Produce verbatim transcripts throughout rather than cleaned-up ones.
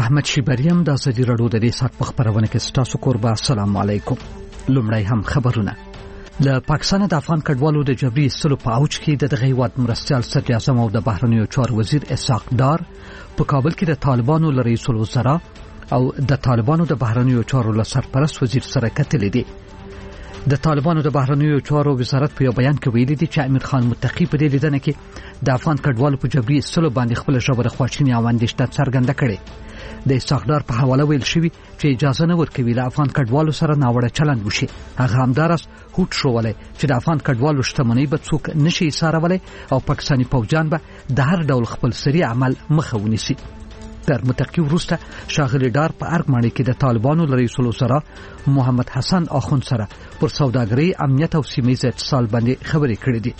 احمد شیبریم د ازادي راډیو د دې سات په خبرونه کې ستاسو کوربه السلام علیکم. لومړی هم خبرونه. له پاکستان د افغان کډوالو د جبري ایستلو په اوج کې د دغه هیواد مرستیال صدر اعظم او د بهرنیو چارو وزیر اسحاق ډار په کابل کې د طالبانو له رئیس الوزرا او د طالبانو د بهرنیو چارو له سرپرست وزیر سره کتلې دي. د طالبانو د بهرنیو چارو وزارت په یو بیان کې ویلي دي چې امیر خان متقی په دې لیدنه کې د افغان کډوالو په جبري ایستلو باندې خپل ژوره خواشیني او اندېښنه څرګنده کړې. د اسحاق ډار په حواله ویل شوی چې اجازه نه ورکوي له افغان کډوالو سره ناوړه چلند وشي. هغه همدارس هوټ شوولای چې د افغان کډوالو شتمنۍ به څوک نشي ایسارولای او پاکستاني پوځیان به د هر ډول خپل سری عمل مخه ونیسي. تر متقی وروسته شاغلی ډار په ارګماني کې د طالبانو رئیس الوزرا محمد حسن اخوند سره پر سوداګرۍ، امنیت او سیمه‌ییز اتصال باندې خبرې کړې دي.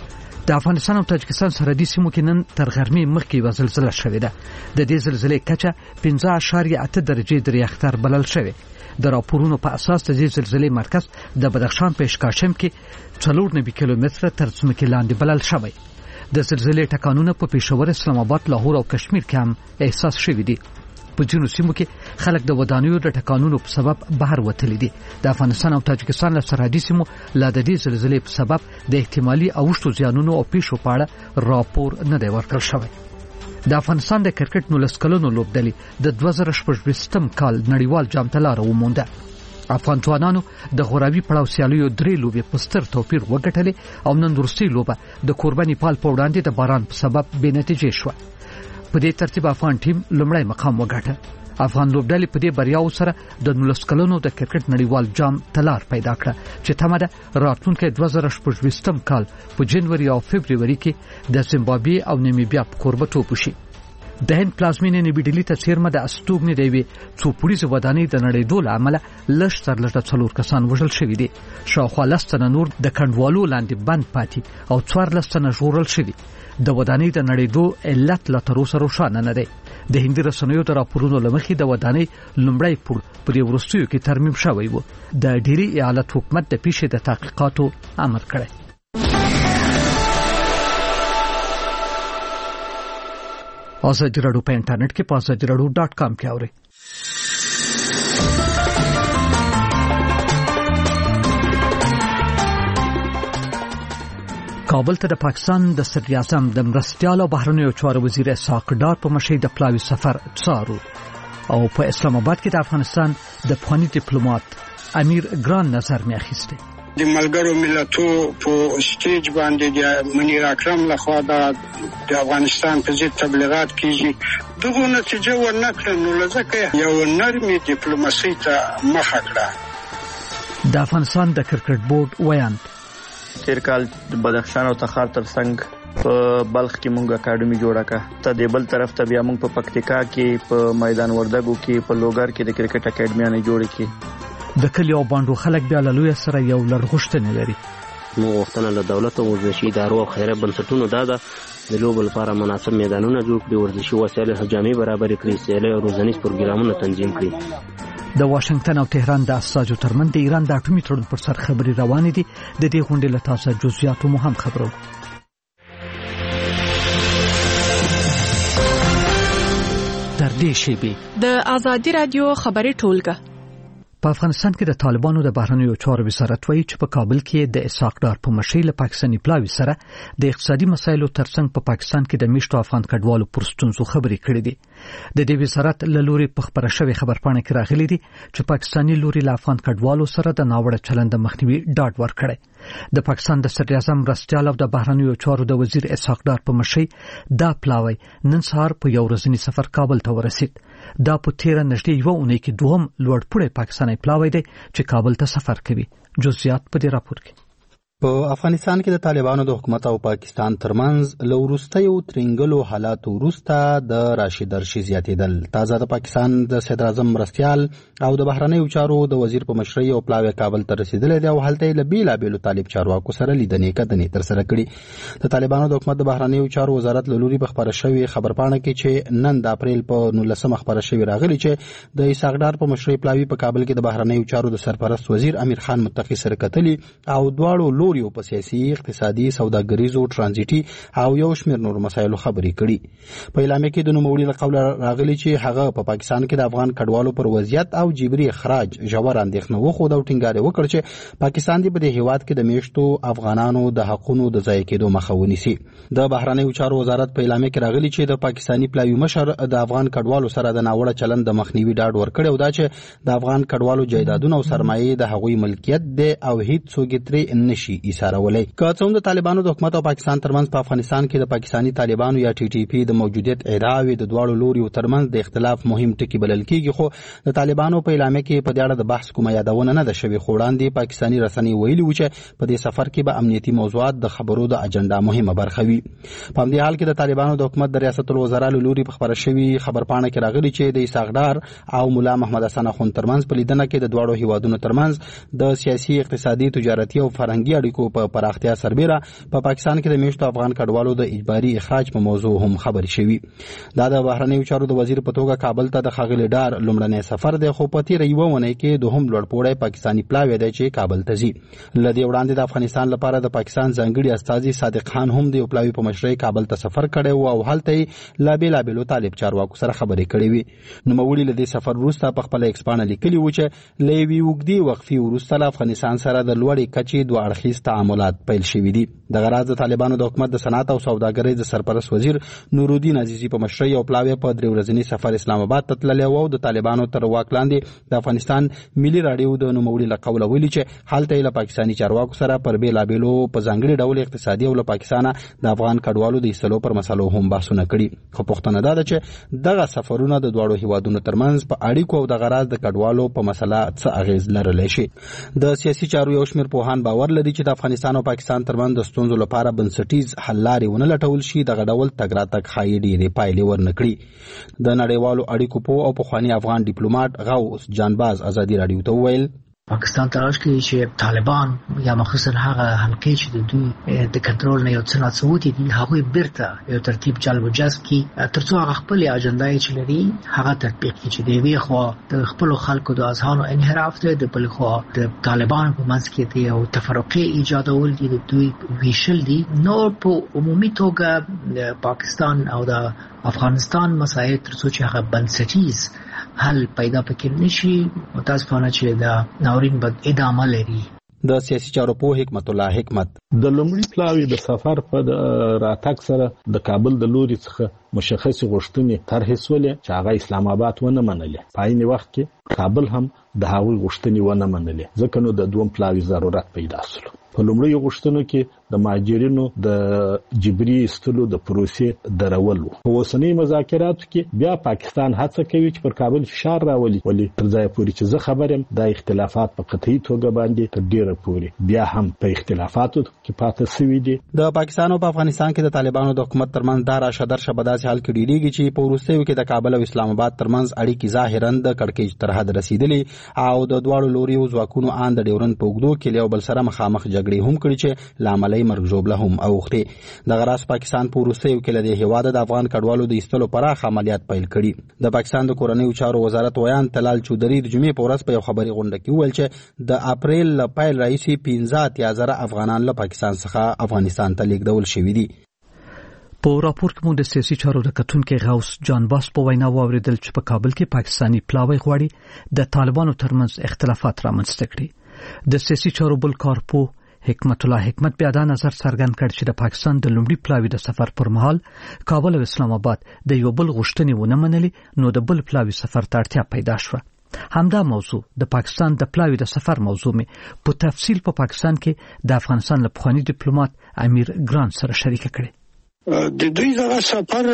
د افغانستان او تاجکستان سرحدي سیمو کې نن تر غرمې مخکې یوه زلزله شوې ده. د دې زلزلې کچه پنځه اعشاریه اته درجې د ریاختر بلل شوې. د راپورونو په اساس د دې زلزلې مرکز د بدخشان په اشکاشم کې څلور نوي کیلومتره تر ځمکې لاندې بلل شوی. د زلزلې ټکانونه په پېښور، اسلام آباد، لاهور او کشمیر کې هم احساس شوي دي. په ځینو سیمو کې خلک د ودانیو د ټکانونو په سبب بهر وتلي دي. د افغانستان او تاجکستان له سرحدي سیمو لا د دې زلزلې په سبب د احتمالي اوښتو زیانونو او پیښو په اړه راپور نه دی ورکړل شوی. د افغانستان د کرکټ نولس کلنو لوبډلې د دوه زره شپږویشتم کال نړیوال جام ته لاره ومونده. افغان ځوانانو د غوراوي پړاو سیالیو درې لوبې په ستر توپیر وګټلې او نن وروستۍ لوبه د کوربه نیپال په وړاندې د باران په سبب بې نتیجې شوه. په دې ترتیب افغان ټیم لومړی مقام وګاټه. افغان لوبډلې په دې بریاو سره د نولس کلنو د کرکټ نړیوال جام ته لار پیدا کړه چې تمه ده راتلونکي دوه زره شپږویشتم کال په جنوري او فبروري کې د زیمبابوې او نمیبیا په کوربه‌توب وشي. د هند پلازمینې نوي ډیلي ته څیرمه د استوګنې د یوې څو پوړیزې ودانۍ د نړېدو له امله لږ تر لږه څلور کسان وژل شوي دي. شاوخوا لس تنه نور د کنډوالو لاندې بند پاتې او څوارلس تنه ژغورل شوي. د ودانۍ د نړېدو علت لا تر اوسه روښانه نه دی. د هندي رسنیو د راپورونو له مخې د ودانۍ لومړی پوړ په دې وروستیو کې ترمیم شوی و. د ډیلي ایالت حکومت د پیښې د تحقیقاتو امر کړی. ازادي راډیو په انټرنیټ کې په ازادي راډیو ډاټ کام کې اورئ. کابل ته د پاکستان د صدر اعظم د مرستیال او بهرنیو چارو وزیر اسحاق ډار په مشهي د پلاوي سفر څارو او په اسلام آباد کې د افغانستان د پخواني ډیپلوماټ امیر ګران نظر مې اخیسته. د ملګرو ملتو په سټیج باندې د منیر اکرم لخوا د افغانستان په ضد تبلیغات کیږي. دغه نتیجه ورنکړه نو لکه یو نرمي ډیپلوماسي ته مخه کړه. د افغانستان د کرکټ بورډ ویاند تیر کال بدخشان او تخار ترڅنګ په بلخ کې مونږه اکیډمي جوړه کړه. ته د بل طرف ته بیا مونږ په پکتیکا کې په میدان وردګو کې په لوګر کې د کرکټ اکیډمي جوړې کړې. د کلی او باندې خلک بیا له لوی سره یو لړغښتنه لري. نو وختونه له دولت او ورزشي ادارو او خیرات بنسټونو دا د لوبو لپاره مناسب میدانونه جوړ کړي، ورزشي وسایل جامع برابر کړي، سیالي او روزنیز پروګرامونه تنظیم کړي. د واشنگټن او تهران د اساسو ترمن د ایران د اټومي تړون پر سر خبري روانې دي. د دې غونډې له تاسو جزئیات مو هم خبرو. تر دې شی د ازادي رادیو خبري ټولګه. په افغانستان کې د طالبانو د بهرنیو چارو وزارت وایي چې په کابل کې د اسحاق ډار په مشرۍ له پاکستاني پلاوي سره د اقتصادي مسایلو ترڅنګ په پاکستان کې د میشتو افغان کډوالو پر ستونزو خبرې کړې دي. د دې وزارت له لوري په خبره شوی خبرپاڼه کې راغلي دي چې پاکستاني لوري له افغان کډوالو سره د ناوړه چلند مخنیوي ډاډ ورکړي. د پاکستان د صدر اعظم مرستیال او د بهرنیو چارو د وزیر اسحاق ډار په مشرۍ دا پلاوی نن سهار په یو ورځنی سفر کابل ته ورسید. دا په تیره نږدې یو اونۍ کې دوهم لوړپوړی پاکستاني پلاوی دی چې کابل ته سفر کوي. جزئیات په دې راپور کې. په افغانستان کې د طالبانو د حکومت او پاکستان ترمنځ له وروستیو ترنګلو حالاتو وروسته د راشد ارشي زیاتېدل. تازه د پاکستان د صدر اعظم مرستیال او د بهرنیو چارو د وزیر په مشرۍ او پلاوی کابل ته رسیدلی دی او هلته یې له بېلابېلو طالب چارواکو سره لیدنې کتنې ترسره کړي. د طالبانو د حکومت د بهرنیو چارو وزارت له لوري په خپره شوې خبرپاڼه کې چې نن د اپریل په نولسمه خپره شوې راغلي چې د اسحاق ډار په مشرۍ پلاوي په کابل کې د بهرنیو چارو د سرپرست وزیر امیر خان متقی سره کتلي او دواړو لوري په سیاسي اقتصادي سوداګریزو ترانزیټي او یو شمېر نور مسایلو خبرې کړي. په اعلامیه کې د نوموړي له قوله راغلي چې هغه په پاکستان کې د افغان کډوالو پر وضعیت او جبري اخراج ژور اندېښنه وښوده او ټینګار وکړ چې پاکستان دې په دې هیواد کې د میشتو افغانانو د حقونو د ضایع کېدو مخه ونیسي. د بهرنیو چارو وزارت په اعلامیه کې راغلي چې د پاکستاني پلاوي مشر د افغان کډوالو سره د ناوړه چلند د مخنیوي ډاډ ورکړی او دا چې د افغان کډوالو جایدادونه او سرمایې د هغوی ملکیت دی او هیڅ څوک یې ترې نشي ایسارولی. که څه هم د طالبانو د حکومت او پاکستان ترمنځ په افغانستان کې د پاکستاني طالبانو یا ټي ټي پي د موجودیت ادعا وي، د دواړو لوریو ترمنځ د اختلاف مهم ټکي بلل کېږي، خو د طالبانو په اعلامیه کې په دې اړه د بحث کومه یادونه نه ده شوې. خو وړاندې پاکستاني رسنۍ ویلي و چې په دې سفر کې به امنیتي موضوعات د خبرو د اجنډا مهمه برخه وي. په همدې حال کې د طالبانو د حکومت د ریاست الوزرا له لوري په خبره شوي خبرپاڼه کې راغلي چې د اسحاق ډار او مولا محمد حسن اخوند ترمنځ په لیدنه کې د دواړو هیوادونو ترمنځ د سیاسي، اقتصادي، تجارتي او فرهنګي اړیکو په پراختیا سربېره په پاکستان کې د میشتو افغان کډوالو د اجباري اخراج په موضوع هم خبرې شوي. دا د بهرنیو چارو د وزیر په توګه کابل ته د ښاغلي ډار لومړنی سفر دی، خو په تېره یوه اونۍ کې دوهم لوړپوړی پاکستاني پلاوی دی چې کابل ته ځي. له دې وړاندې د افغانستان لپاره د پاکستان ځانګړي استازي صادق خان هم د یو پلاوي په مشرۍ کابل ته سفر کړی و او هلته یې له بېلابېلو طالب چارواکو سره خبرې کړې وې. نوموړي له دې سفر وروسته په خپله ایکس پاڼه لیکلي و چې له یوې اوږدې وقفې وروسته له افغانستان سره د لوړې کچې دوه اړخیز تعاملات پیل شوي دي. دغه راز د طالبانو د حکومت د صنعت او سوداګرۍ د سرپرست وزیر نورالدین عزیزي په مشرۍ یو پلاوی په درې ورځني سفر اسلام آباد ته تللی و او د طالبانو تر واک لاندې د افغانستان ملي راډیو د نوموړي له قوله ویلي چې هلته یې له پاکستاني چارواکو سره پر بېلابېلو په ځانګړي ډول اقتصادي او له پاکستانه د افغان کډوالو د ایستلو پر مسلو هم بحثونه کړي. خو پوښتنه دا ده چې دغه سفرونه د دواړو هیوادونو ترمنځ په اړیکو او دغه راز د کډوالو په مسله څه اغیز لرلی شي. د سیاسي چارو یو شمېر پوهان باور لري چې د افغانستان او پاکستان ترمنځ د ستونزو لپاره بنسټیز حل لارې ونه لټول شي، دغه ډول تګ راتګ ښایي ډېرې پایلې ورنه کړي. د نړیوالو اړیکو پوه او پخواني افغان ډیپلوماټ غوث جانباز ازادي راډیو ته وویل پاکستان تلاش کوي چې طالبان یا مخصوصا هغه حلقې چې د دوی د کنټرول نه یو څه ناڅوتي دي هغوی بیرته یو ترتیب جلب و جذب کړي تر څو هغه خپلې اجنډا چې لري هغه تطبیق کړي، چې د یوې خوا د خپلو خلکو د اذهانو انحراف دی، د بلې خوا د طالبانو په منځ کې د یو تفرقې ایجادول دي، د دوی ویشل دي. نو په عمومي توګه د پاکستان او د افغانستان مسایل تر څو چې هغه بنسټیز حل پیدا پکې نشي متاسفانه چې د ناورین بد ادامه لري. د سیاسي چارو په حکمت الله حکمت د لومړي پلاوی د سفر په راتګ سره د کابل د لوري څخه مشخص غوښتنې طرحې سولې چې هغه اسلام آباد ونه منلې. په عین وخت کې کابل هم د هغوی غوښتنې ونه منلې، ځکه نو د دوم پلاوی ضرورت پیدا شو. په لومړي غوښتنو کې د مهاجرینو د جبري ایستلو د پروسې درول وو. په اوسنۍ مذاکراتو کې بیا پاکستان هڅه کوي چې پر کابل فشار راولي، ولی تر ځای پورې چې زه خبر یم دا اختلافات په قطعي توګه باندې تر ډیره پورې بیا هم په اختلافاتو کې پاتې شوي دي. د پاکستان او په افغانستان کې د طالبانو د حکومت ترمنځ دا راشه درشه په داسې حال کې ډیریږي چې په وروستیو کې د کابل او اسلام آباد ترمنځ اړیکې ظاهرا د کړکېچ تر حد رسیدلي او د دواړو لوریو ځواکونو ان د ډیورند په اوږدو کې یو بل سره مخامخ جګړې هم کړي چې لامل یې مرګ ژوبله هم اوښتې. دغه راز پاکستان په وروستیو کې له دې هیواده د افغان کډوالو د ایستلو پراخ عملیات پیل کړي. د پاکستان د کورنیو چارو وزارت ویان تلال چودري د جمعې په ورځ په یو خبري غونډه کې وویل چې د اپریل له پیل راهیسې پنځه اتیا زره افغانان له پاکستان څخه افغانستان ته لیږدول شوي دي. په راپور کې مو د سیاسي چارو د کتونکو غوث جانباز په وینا واوریدل چې په کابل کې پاکستاني پلاوی غواړي د طالبانو ترمنځ اختلافات رامنځته کړي. د سیاسي چارو بل کارپو حکمت الله حکمت بیا دا نظر څرګند کړ چې د پاکستان د لومړي پلاوی د سفر پر مهال کابل او اسلام آباد د یو بل غوښتنې ونه منلې، نو د بل پلاوی سفر ته اړتیا پیدا شوه. همدا موضوع د پاکستان د پلاوی د سفر موضوع می په تفصیل په پاکستان کې د افغانستان له پخواني ډیپلوماټ امیر ګران سره شریک کړي. د دوی دغه سفر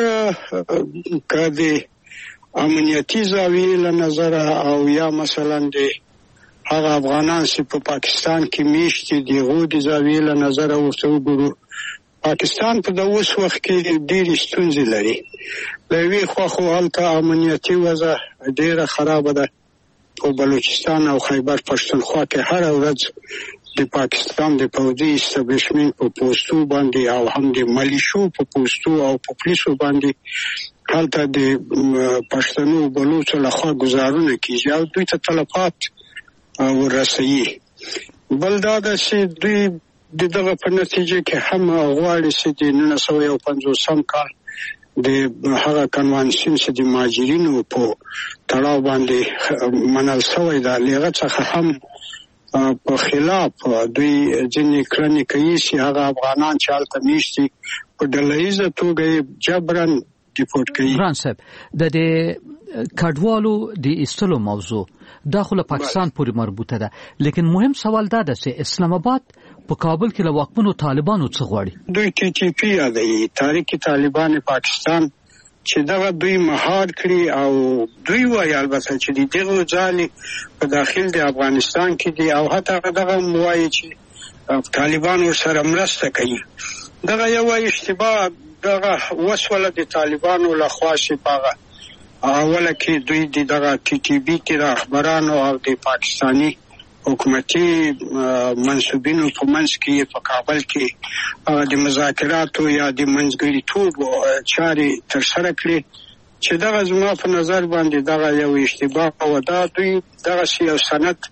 که د امنیتي زاویې له نظره او یا مثلا د هغه افغانان چې په پاکستان کې میشتي دي غو د زاویې له نظره ورته وګورو، پاکستان په د اوس وخت کې ډېرې ستونزې لري. له یوې خوا خو هلته امنیتي وضع ډېره خرابه ده. په بلوچستان او خیبر پښتونخوا کې هره ورځ د پاکستان د پوځي استابلیشمنټ په پوستو باندې او هم د ملیشو په پوستو او په پولیسو باندې هلته د پښتنو بلوچو لخوا ګزارونه کیږي او دوی ته تلفات ورسوي. بل دا ده چې دوی د دغه په نتیجه کې هم غواړي چې د نولس سوه یو پنځوسم کال د هغه کنوانسیون چې د مهاجرینو په تړاو باندې منل شوی دا لغه څخه هم په خلاف دوی ځینې کړنې کوي چې هغه افغانان چې هلته میشتي په ډلهییزه توګه جبرن ډیپورټ کوي. ګران صاحب د دې کډوالو د ایستلو موضوع داخله پاکستان پورې مربوطه ده، لیکن مهم سوال دا ده چې اسلام آباد په کابل کې له واکمنو طالبانو څخه غواړي. دوی ټي ټي پی یادوي، تحریک طالبان پاکستان، چې دغه دوی مهار کړي او دوی وایي البته چې د دغه ځالې په داخل د افغانستان کې دي او حتی دغه وایي چې طالبان ورسره مرسته کوي. دغه یو اشتباه دغه وسوله د طالبانو لخوا شپاغه اوله کې دوی د دغه ټي ټي بي کې رهبرانو او د پاکستانی حکومتي منسوبینو په منځ کې په کابل کې د مذاکراتو یا د منځګړیتوب چارې ترسره کړې چې دغه زما په نظر باندې دغه یو اشتباه او دا دوی دغه یو سند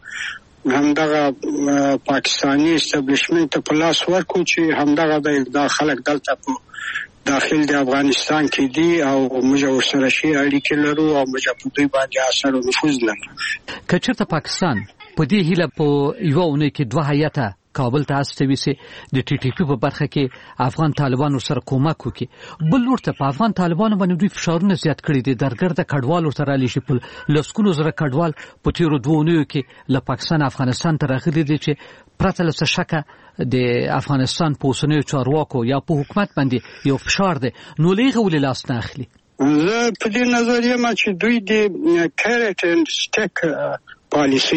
همدغه پاکستانی استابلیشمنت په لاس ورکو چې همدغه د خلک دلته په داخل د افغانستان کې دي او موږ ورسره شي اړیکې لرو او موږ په دوی باندې اثر او نفوذ لرو. که چېرته پاکستان په دې هیله په یوه اونۍ کې دوه هیاته کابل ته استوي چې د ټي ټي پی په برخه کې افغان طالبانو سره کومک وکړي، بل ورته په افغان طالبانو باندې دوی فشارونه زیات کړي دي، درګرده کډوال ورته رالي شي، په لسګونو زره کډوال په تیرو دوه اونیو کې له پاکستان افغانستان ته راغلي دي چې پرته له څه شکه د افغانستان په اوسنیو چارواکو یا په حکومت باندې یو فشار دی، نو له هغه ولې لاس نه اخلي؟ زه په دې نظر یم چې دوی د کیرټ اینډ سټیک پالیسي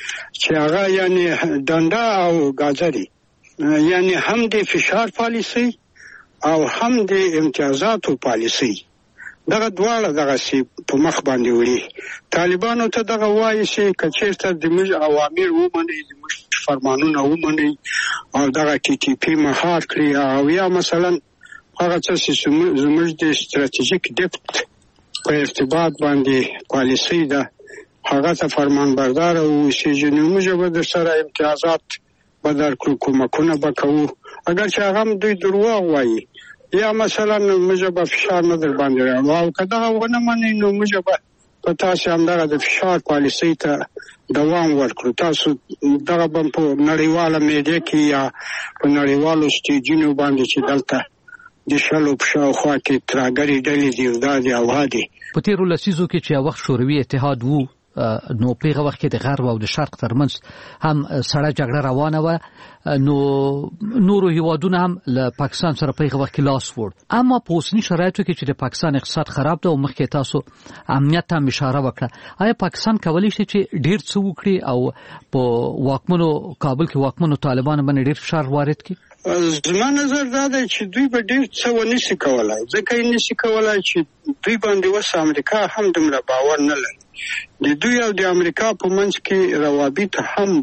چې هغه یعنی ډنډا او گازري یعنی هم د فشار پالیسي او هم د امتیازاتو پالیسي دغه دواړه دغه سي په مخ باندې وړي. طالبانو ته دغه وایي چې کچېرته د موږ اوامر ومني، د موږ فرمانونه ومني او دغه ټي ټي پی مهار کړی او یا مثلا هغه څه زموږ د استراتیژیک ډیپت په ارتباط باندې پالیسي ده هغه ته فرمان بردار او چې موږ به د سره امتیازات به درکړو، کومکونه به کوو، اگر چې هغه هم دوی دروغ وایي یا مثلا موږ به فشار نه در باندې راوړو او که دغه ونه مني نو موږ به په تاسو همدغه د فشار پالیسۍ ته دوام ورکړو. تاسو دغه به په نړیواله میډیا کې یا په نړیوالو سټیجونو باندې چې دلته د شلو په شاوخوا کې ترهګرې ډلې دي دا دي او ها دي. په تېرو لسیزو کې چې وخت شوروي اتحاد وو نو په هغه وخت کې د غرب او د شرق ترمنځ هم سړه جګړه روانه وه، نو نورو هیوادونه هم له پاکستان سره په هغه وخت کې لاس وړ. اما په اوسني شرایطو کې چې د پاکستان اقتصاد خراب ده او مخکې تاسو امنیت ته هم اشاره وکړه، آیا پاکستان کولی شي چې ډیر څه وکړي او په واکمنو کابل کې واکمنو طالبانو باندې ډیر فشار وارد کړي؟ زما نظر دا دی چې دوی به ډیر څه ونشي کولای، ځکه یې نشي کولای چې دوی باندې اوس امریکا هم دومره باور نه لري. د دوی او د امریکا په منځ کې روابط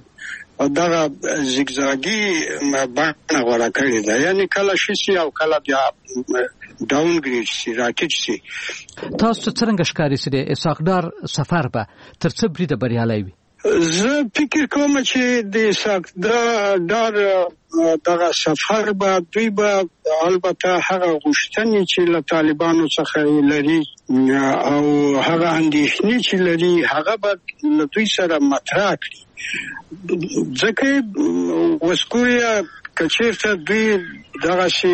هم دغه زیګزاګي بڼه غوره کړې ده، یعنی کله شي او کله بیا ډاون ګریډ شي راټیټ شي. تاسو څنګه ښکاري چې د اسحاقدار سفر به تر څه بریده بریالی وي؟ زه فکر کوم چې د اسحاقدار دغه سفر به دوی به البته هغه غوښتنې چې له طالبانو څخه لري او هغه اندېښنې چې لري هغه به له دوی سره مطرح کړي، ځکه وسکویا کچېرته دوی دغه شي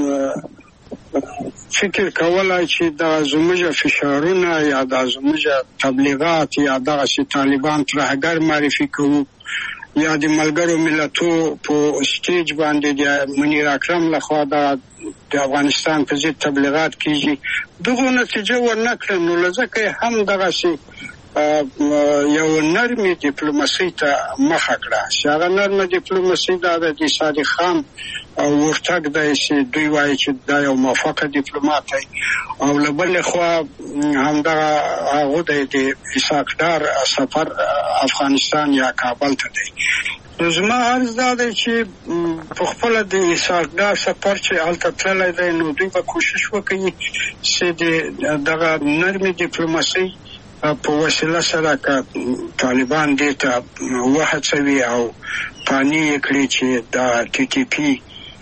فکر کولای چې د زموږ فشارونه یا د زموږ تبلیغات یا دغه شي طالبان ترهګر معرفي کوو یا د ملګرو ملتو په سټیج باندې د منیر اکرم لخوا د افغانستان په ضد تبلیغات کیږي، دغه نتیجه ورنکړه. نو لږه هم دغه شي یو نرمي ډیپلوماسي ته مخه کړه چې هغه نرمه ډیپلوماسي د د صادق خان او ورتګ د چې دوی وایي چې دا یو موافقه ډیپلوماټ دی او له بلې خوا همدغه هغه د اسحاقدار سفر افغانستان یا کابل ته دی. زما عرض دا دی چې په خپله د اسحاقدار سفر چې هلته تللی دی نو دوی به کوشش وکړي چې د دغه نرمې ډیپلوماسۍ په وسیله سره که طالبان دې ته وهڅوي او قانع کړي چې د ټي ټي پی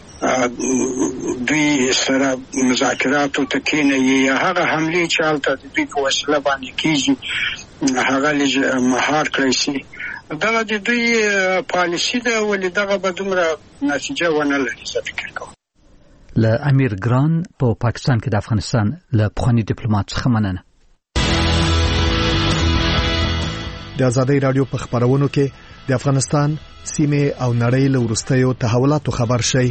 دوی سره مذاکراتو ته کېنوي یا هغه حملې چې هلته د دوی په وسیله باندې کېږي هغه لږ مهار کړی شي. دغه د دوی پالیسي ده ولې دغه به دومره نتیجه ونه لري زه فکر کوم. له امیر ګران په پاکستان کې د افغانستان له پخواني ډیپلوماټ څخه مننه. د ازادۍ رادیو په خبرونو کې د افغانستان سیمه او نړۍ له وروستیو تحولاتو خبر شي.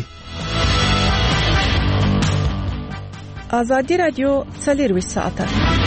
ازادي رادیو څلروي ساعته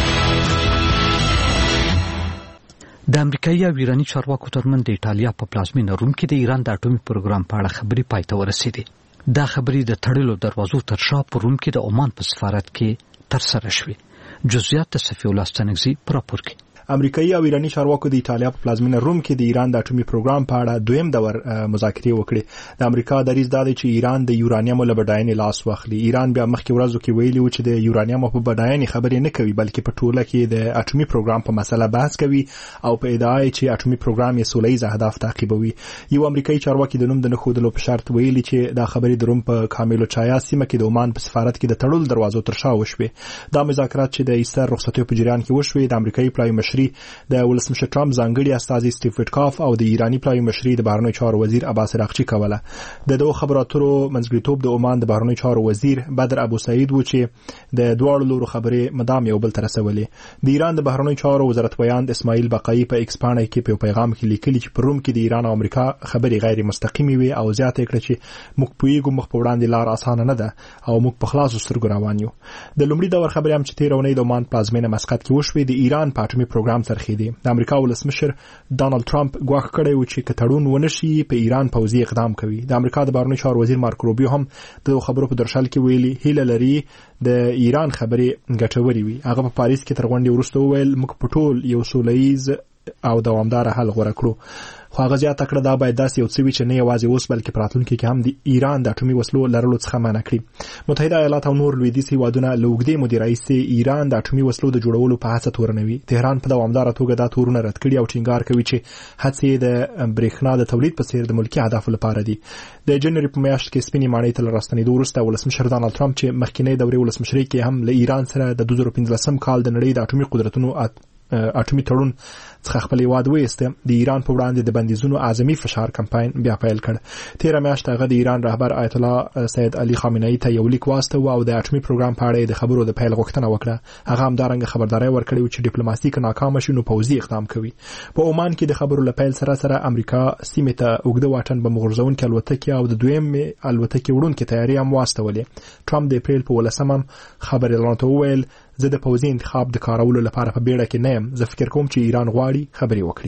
د امریکایي او ایراني چارواکو ترمنځ د ایټالیا په پلازمینه روم کې د ایران د اټومي پروګرام په اړه خبرې پای ته ورسېدې. دا خبرې د تړلو دروازو تر شا په روم کې د عمان په سفارت کې ترسره شوې. جزئیات د صفي الله ستنګزي پر راپور کې. امریکایي او ایراني چارواکو د ایټالیا په پلازمینه روم کې د ایران د اټومي پروګرام په اړه دویم دور مذاکرې وکړې. د امریکا دریځ دا دی چې ایران د یورانیم له بډاینې لاس واخلي. ایران بیا مخکې ورځو کې ویلي و چې د یورانیم په بډاینې خبرې نه کوي بلکې په ټوله کې د اټومي پروګرام په مسله بحث کوي او په ادعا چې اټومي پروګرام یې سولهییز اهداف تعقیبوي. یو امریکایي چارواکي د نوم د نخودلو په شرط ویلي چې دا خبرې د روم په کاملو چایا سیمه کې د عمان په سفارت کې د تړلو دروازو تر شا وشوې. دا مذاکرات چې د ایستر رخصتیو په جریان کې وشوې د امریکایي پلای مشري د ولسمشر ټرمپ ځانګړي استازي سټیو ویټکاف او د ایرانی پلای مشري د بهرنیو چارو وزیر عباس راغچي کوله. د دوه خبرو اترو منځګړیتوب د عمان د بهرنیو چارو وزیر بدر ابو سعید و چې د دواړو لورو خبرې مدام یو بل تر رسولې. د ایران د بهرنیو چارو وزارت ویاند اسماعیل بقایي په ایکس پاڼه کې په پیغام کې لیکلي چې په روم کې د ایران او امریکا خبرې غیر مستقیمي وي او زیاته کړه چې موږ پویګو مخ په وړاندې لار اسانه نه ده او موږ په خلاصو سترګو روان یو. د لومړي دور خبرې هم چې تیرونې د عمان پلازمینه مسقط کې وشوې د ایران په اټومي پروګرام څرخېدي. د امریکا ولسمشر ډانلډ ټرمپ ګواښ کړی و چې کتړون ونشي په ایران پوځي اقدام کوي. د امریکا د بهرنیو چارو وزیر مارک روبیو هم د خبرو په درشل کې ویلي هیله لري د ایران خبرې ګټوري وي. هغه په پاریس کې تر غونډې وروسته وویل موږ په ټول یو سولهییز او دوامدار حل غوړه کړو. خو هغه زیاته کړه دا باید داسې یو څه وي چې نه یوازې اوس بلکې په راتلونکي کې هم د ایران د اټومي وسلو لرلو څخه منع کړي. متحده ایالات او نور لویدیځ هیوادونه له اوږدې مودې راهیسې ایران د اټومي وسلو د جوړولو په هڅه تورنوي. تهران په دوامداره توګه دا تورونه رد کړي او ټینګار کوي چې هڅې د برېښنا د تولید په څیر د ملکي اهدافو لپاره دي. د جنوري په میاشت کې سپینې ماڼۍ ته راستنېدو وروسته ولسمشر ډانلډ ټرمپ چې مخکینی دورې ولسمشرۍ کې هم له ایران سره د دوه زره پنځلسم کال د نړۍ د اټومي قدرتونو اټومي تړون څخه خپل هیواد وایسته د ایران په وړاندې د بندیزونو اعظمي فشار کمپاین بیا پیل کړ. تیره میاشت هغه د ایران رهبر آیت الله سید علي خامنه‌ای ته یو لیک واستاوه او د اټومي پروګرام په اړه د خبرو د پیل غوښتنه وکړه. هغه هم دارنګه خبرداري ورکړې چې ډیپلوماسي که ناکام شي نو پوځي اقدام کوي. په عمان کې د خبرو له پیل سره سره امریکا سیمه ته اوږده واټن بم غورځونکي الوتکې او د دویم الوتکې وړونکي تیاری هم واستولې. ټرمپ د اپریل په ولسمم خبر اعلان ته وویل زه د پوځي انتخاب د کارولو لپاره په بیړه کې نه یم. زه فکر کوم چې ایران غواړي خبرې وکړي.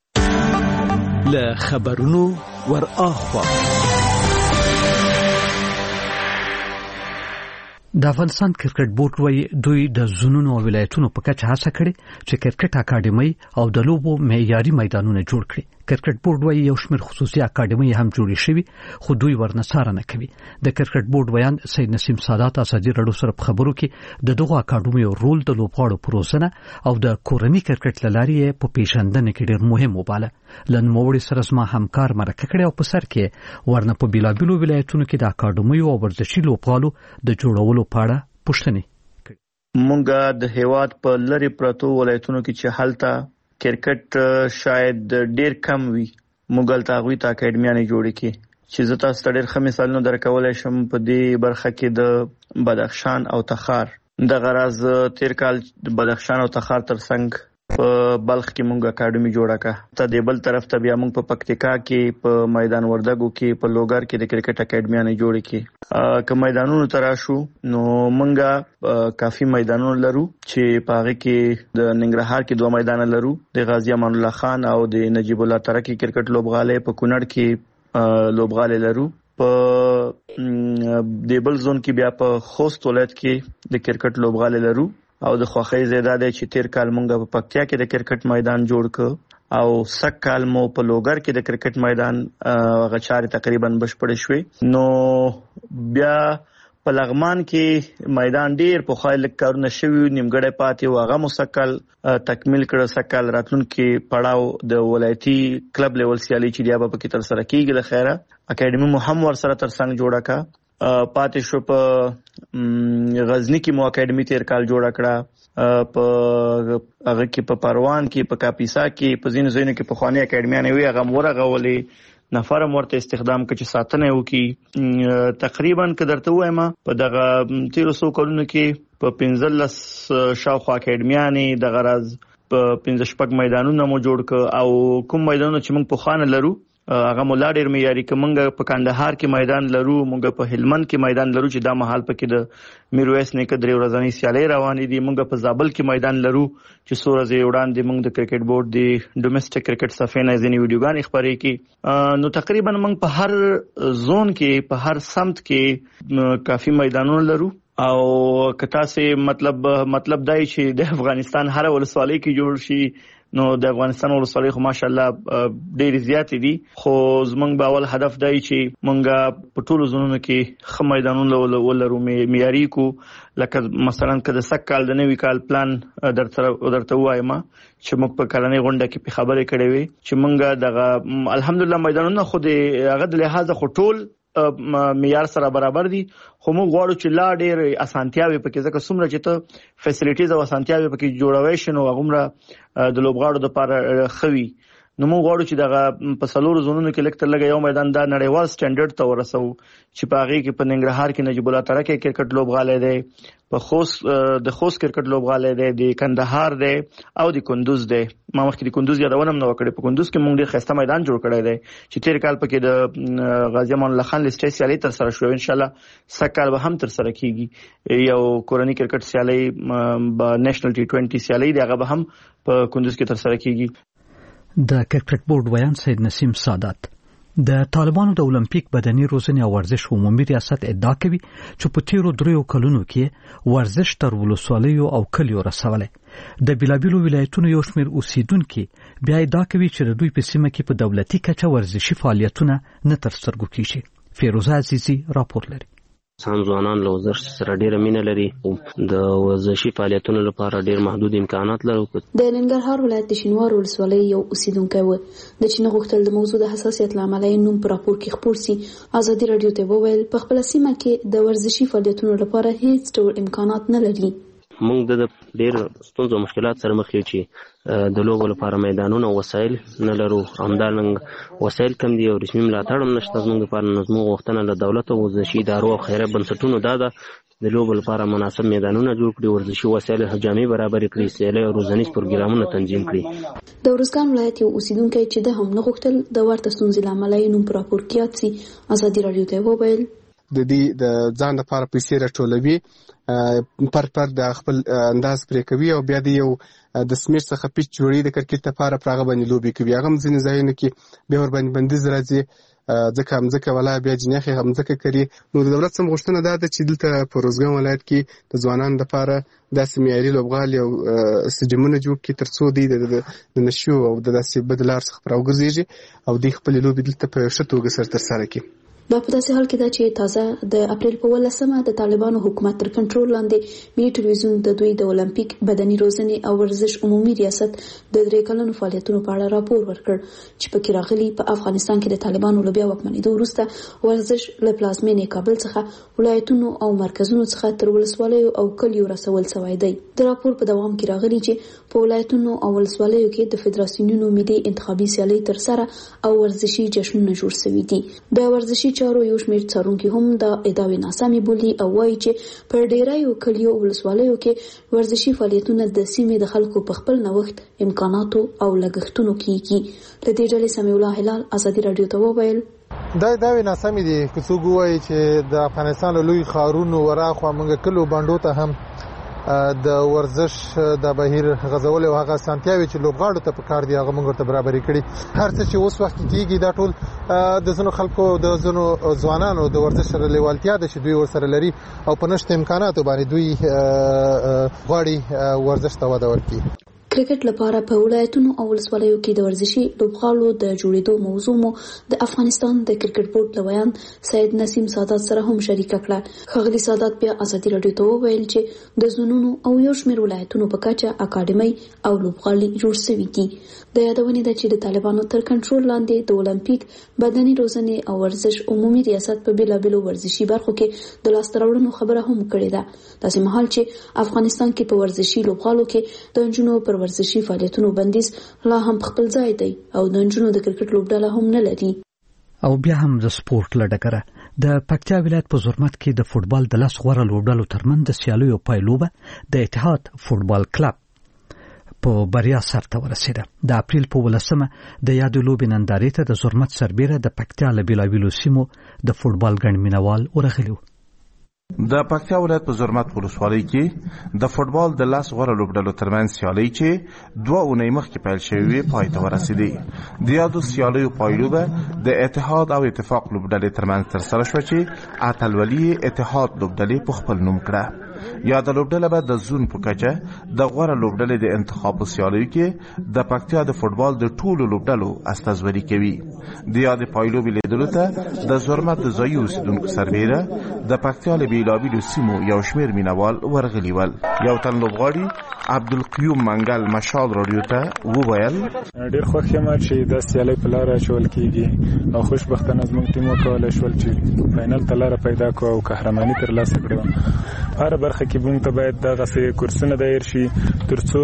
له خبرونو ور اخوا د افغانستان کرکټ بورډ وایي دوی د زونونو او ولایتونو په کچه هڅه کړې چې کرکټ اکاډمي او د لوبو معیاري میدانونه جوړ کړي. کرکټ بورډ وایي یو شمېر خصوصي اکاډمي هم جوړې شوي خو دوی ورنساره نه کوي. د کرکټ بورډ بیان سید نسیم سادات ازادي رادیو سره په خبرو کې د دغه اکاډمیو رول د لوبغاړو پروسنه او د کورنۍ کرکټ لارې په پیژندنه کې ډېر مهم وباله. لن موړي سره زما همکار مرکه کړي او په سر کې ورنه په بیلابیلو ولایتونو کې د اکاډمیو او ورزشي لوبغاړو د جوړولو په اړه پوښتنې کړې. مونږه د هیواد په لری پرتو ولایتونو کې چې حالت کرکټ شاید ډیر کم وي مګل تاغوي تا اکیډمیانه جوړې کی چې زه تاسو ته ډیر ښه مثالونه درکولای شم. په دې برخه کې د بدخشان او تخار د غراز تیر کال د بدخشان او تخار ترڅنګ په بلخ کې مونږه اکیډمي جوړه کا. ته د بل طرف ته بیا مونږ په پکتیکا کې په میدان وردګو کې په لوګر کې د کرکټ اکیډمیانه جوړې کی. که میدانونو تراشو نو مونږه کافي میدانونه لرو چې پاغه کې د ننګرهار کې دوه میدان لرو د غازی امان الله خان او د نجیب الله ترکی کرکټ لوبغاله په کونړ کې لوبغاله لرو. په دیبل زون کې بیا په خوست ولایت کې د کرکټ لوبغاله لرو او د خوخی زیاده د چې تیر کال مونږه په پکتیا کې د کرکټ میدان جوړ ک او سک کال مو په لوګر کې د کرکټ میدان غچاري تقریبا بشپړ شوی. نو بیا په لغمان کې میدان ډیر په خایل کارونه شوی نیمګړی پاتې او هغه مسکل تکمیل کړ. سکل راتلونکي پړاو د ولایتي کلب لیول سیالي چې دی په کې تر سره کیږي. د خیره اکیډمي مو هم ور سره تر څنګ جوړه کا. پاتې شو په غزنی کې مو اکیډمي تیر کال جوړه کړه. په هغه کې په پروان کې په کاپیسا کې په زین زین کې په خواني اکیډمي نه وی هغه مورغه ولې نفر مرته استخدام کړي ساتنه وکي. تقریبا کدرته وایم په دغه تیر سو کلونو کې په پنځلس شاوخوا اکیډمیانې د غرض په پنځه شپږ میدانونه مو جوړ ک او کوم میدانونه چې موږ په خانه لرو هغه مولا ډیر معیاري کومنګ په کندهار کې میدان لرو، موږ په هلمند کې میدان لرو چې دا مهال پکې د میرویس نیکه درې ورځنی سیالي روانې دي، موږ په زابل کې میدان لرو چې څو ورځې وړاندې موږ د کرکټ بورډ د ډومېسټک کرکټ صفحې نه ځینې ویډیوګانې خپرې کړي. نو تقریبا موږ په هر زون کې په هر سمت کې کافي میدانونه لرو او کتا سي مطلب مطلب دای چې د افغانستان هر ولسوالۍ کې جوړ شي نو د افغانستان ولسوالۍ خو ماشاءالله ډېر زیات دي، خو زمونږ باول هدف دی چې مونږه په ټولو زونونو کې خ میدانونه ولرو معیاري کو. لکه مثلا کله سکال د نوي کال پلان درته درته وایم چې موږ په کلنۍ غونډه کې په خبرې کړې وي چې مونږه دغه الحمدلله میدانونه خو د هغه د لحاظه خو ټول معیار سره برابر دي، خو موږ غواړو چې لا ډېر اسانتیاوي پکې ځکه څومره چې ته فیسیلیټیز او اسانتیاوي پکې جوړوي شنو هغه د لوبغاړو د لپاره خوي. نو موږ غواړو چې دغه په سلور زونونو کې لکه لګي یو میدان د نړیوال سټانډرډ ته ورسو چې په هغه کې په ننګرهار کې نجیب الله تړه کې کرکټ لوبغاړي دي، په خوست د خوست کرکټ لوبغاړي دي، د کندهار دي او د کندوز دي. ما مخکې د کندوز یادونه نو وکړې، په کندوز کې موږ ډېر خسته میدان جوړ کړی دی چې تیر کال پکې د غازی امان الله خان لیسټ سیالي تر سره شو، ان شاء الله سکال به هم تر سره کیږي. یو کورنی کرکټ سیالي په نېشنل ټي ټوئنټي سیالي دی هغه به هم په کندوز کې تر سره کیږي. د کرکټ بورډ ویان سید نسیم سادات د طالبانو د اولمپیک بدني روزنې او ورزش عمومي ریاست ادعا کوي چې په تیرو دریو کلونو کې ورزش تر ولسوالیو او کلیو رسولې. د بیلابیلو ولایتونو یو شمېر اوسیدونکي بیا ادعا کوي چې د دوی په سیمه کې په دولتي کچه ورزشي فعالیتونه نه ترسره کیږي. فیروزه عزیزی راپور لري. سان ځوانان له ورزش سره ډېره مینه لري او د ورزشي فعالیتونو لپاره ډېر محدود امکانات لري. د ننګرهار ولایت د شینوار ولسوالۍ یو اوسیدونکی و د چې نه غوښتل د موضوع د حساسیت له امله یې نوم په راپور کې خپور سي. ازادي راډیو ته وویل په خپله سیمه کې د ورزشي فعالیتونو لپاره هیڅ ډول امکانات نه لري. موږ د ډېر ستونزو او مشکلات سره مخ یو چې د لوبو لپاره میدانونه او وسایل نه لرو، همدارنګه وسایل کم دي او رسمي ملاتړ هم نشته زموږ لپاره. نو زموږ غوښتنه له دولت او ورزشي ادارو او خیریه بنسټونو دا ده د لوبو لپاره مناسب میدانونه جوړ کړي، ورزشي وسایل او جامې برابر کړي، سیالۍ او روزنیز پروګرامونه تنظیم کړي. د ورزګان ولایت یو اوسیدونکی چې د هم نه غوښتل د ورته ستونزې له امله یې نوم په راپور کې یاد سي. ازادي راډیو ته وویل د دې د ځان لپاره پیسې راټولوي، پر پر د خپل انداز پرې کوي او بیا د یو د سمیر څخه پیچ جوړي د کرکټ لپاره پراغه باندې لوبي کوي. هغه ځینې ځایونه کې به ور باندې بندیز راځي ځکه هم ځکه ولا بیا جنیخي هم ځکه کوي. نو د دولت سم غوښتنه ده چې دلته په روزګان ولایت کې د ځوانانو لپاره د سیمایي لوبغالي او سټډیمونه جوړ کړي ترڅو د نشو او د داسې بدلار څخه راوګرځي او د خپل لوبي دلته په ښه توګه سر تر سره کړي. دا په داسې حال کې ده چې تازه د اپریل په ولسمه د طالبانو حکومت تر کنټرول لاندې ملي ټلویزیون د دوی د اولمپیک بدني روزنې او ورزش عمومي ریاست د درې کلونو فعالیتونو په اړه راپور ورکړ چې پکې راغلي په افغانستان کې د طالبانو له بیا واکمنېدو وروسته ورزش له پلازمینې کابل څخه ولایتونو او مرکزونو څخه تر ولسوالیو او کلیو رسول شوی دی. د راپور په دوام کې راغلي چې په ولایتونو او ولسوالیو کې د فدراسیونونو ملي انتخابي سیالۍ ترسره او ورزشي جشنونه جوړ شوي دي. د ورزشي چارو یو شمېر څارونکي هم د ادعاوې ناسمې بولي او وایي چې پر ډیرایو کلیو او ولسوالیو کې ورزشي فعالیتونه د سیمې د خلکو په خپل نوښت، امکاناتو او لګښتونو کېږي. له دې ډلې سمیع الله هلال ازادي راډیو ته وویل دا ادعاوې ناسمې دي که څوک ووایي چې د افغانستان له لوی ښارونو ورهاخوا موږ کلو بانډو ته هم د ورزش د بهیر غزول او هغه سانتیاوي چې لوبغاړو ته پکار دي هغه موږ ته برابرې کړي. هر څه چې اوس وخت کېږي دا ټول د زنو خلکو د زنو ځوانانو د ورزش سره لیوالتیا ده چې دوی ورسره لري او په نشته امکاناتو باندې دوی غواړي ورزش ته وده ورکړي. کرکټ لپاره په ولایتونو او ولسوالیو کې د ورزشي لوبغاړو د جوړېدو موضوع مو د افغانستان د کرکټ بورډ لویان سید نسیم سادات سره هم شریک کړه. ښاغلي سادات بیا ازادي راډیو ته وویل چې د زونونو او یو شمېر ولایتونو په کچه اکاډمۍ او لوبغالي جوړ شوي دي. د یادونې ده چې د طالبانو تر کنټرول لاندې د اولمپیک بدني روزنې او ورزش عمومي ریاست په بیلابیلو ورزشي برخو کې د لاسته راوړنو خبره هم کړې ده. داسې مهال چې افغانستان کې په ورزشي لوبغالو کې د نجونو پر ورزشي فعالیتونو بندیز لا هم خپل ځای دی او د نجونو د کرکټ لوبډله هم نه لري. او بیا هم د سپورت لډکره د پکتیا ولایت په زرمت کې د فوتبال د لاس غوړه لوبډلو ترمن د سیالیو پایلوبه د اتحاد فوتبال کلب په بریا سرته ورسیده. د اپریل په ولسمه د یاد لوبې نندارې ته د زرمت سربیره د پکتیا له بیلابیلو سیمو د فوتبال ګڼ مینوال ورغلي. د پکتیا ولایت په زرمت ولسوالۍ کې د فوتبال د لاس غوړه لوبډلو ترمنځ سیالۍ چې دوه اونۍ مخکې پیل شوې وې پای ته ورسېدې. د یادو سیالیو پایلوبه د اتحاد او اتفاق لوبډلې ترمنځ ترسره شوه چې اتلولي اتحاد لوبډلې په خپل نوم کړه. یاده لوبډله به د زون په کچه د غوړه لوبډلې د انتخاب سیالیو کې د پکتیا د فوتبال د ټولو لوبډلو استازوري کوي. د یادې پایلوبې لیدلو ته د زرمت د ځایي اوسېدونکو سربیره د پکتیا له بیلابیلو سیمو یو شمېر مینوال ورغلي ول. یو تن لوبغاړي عبدالقیوم منګل مشال راډیو ته وویل ډېر خوښ یم چې دا سیالۍ په لاره اچول کېږي او خوشبختانه زموږ ټیم وکولی شول چې فاینل ته لاره پیدا کړو او قهرماني ترلاسه کړو. هره برخه کې موږ ته باید دغسې کورسونه دایر شي تر څو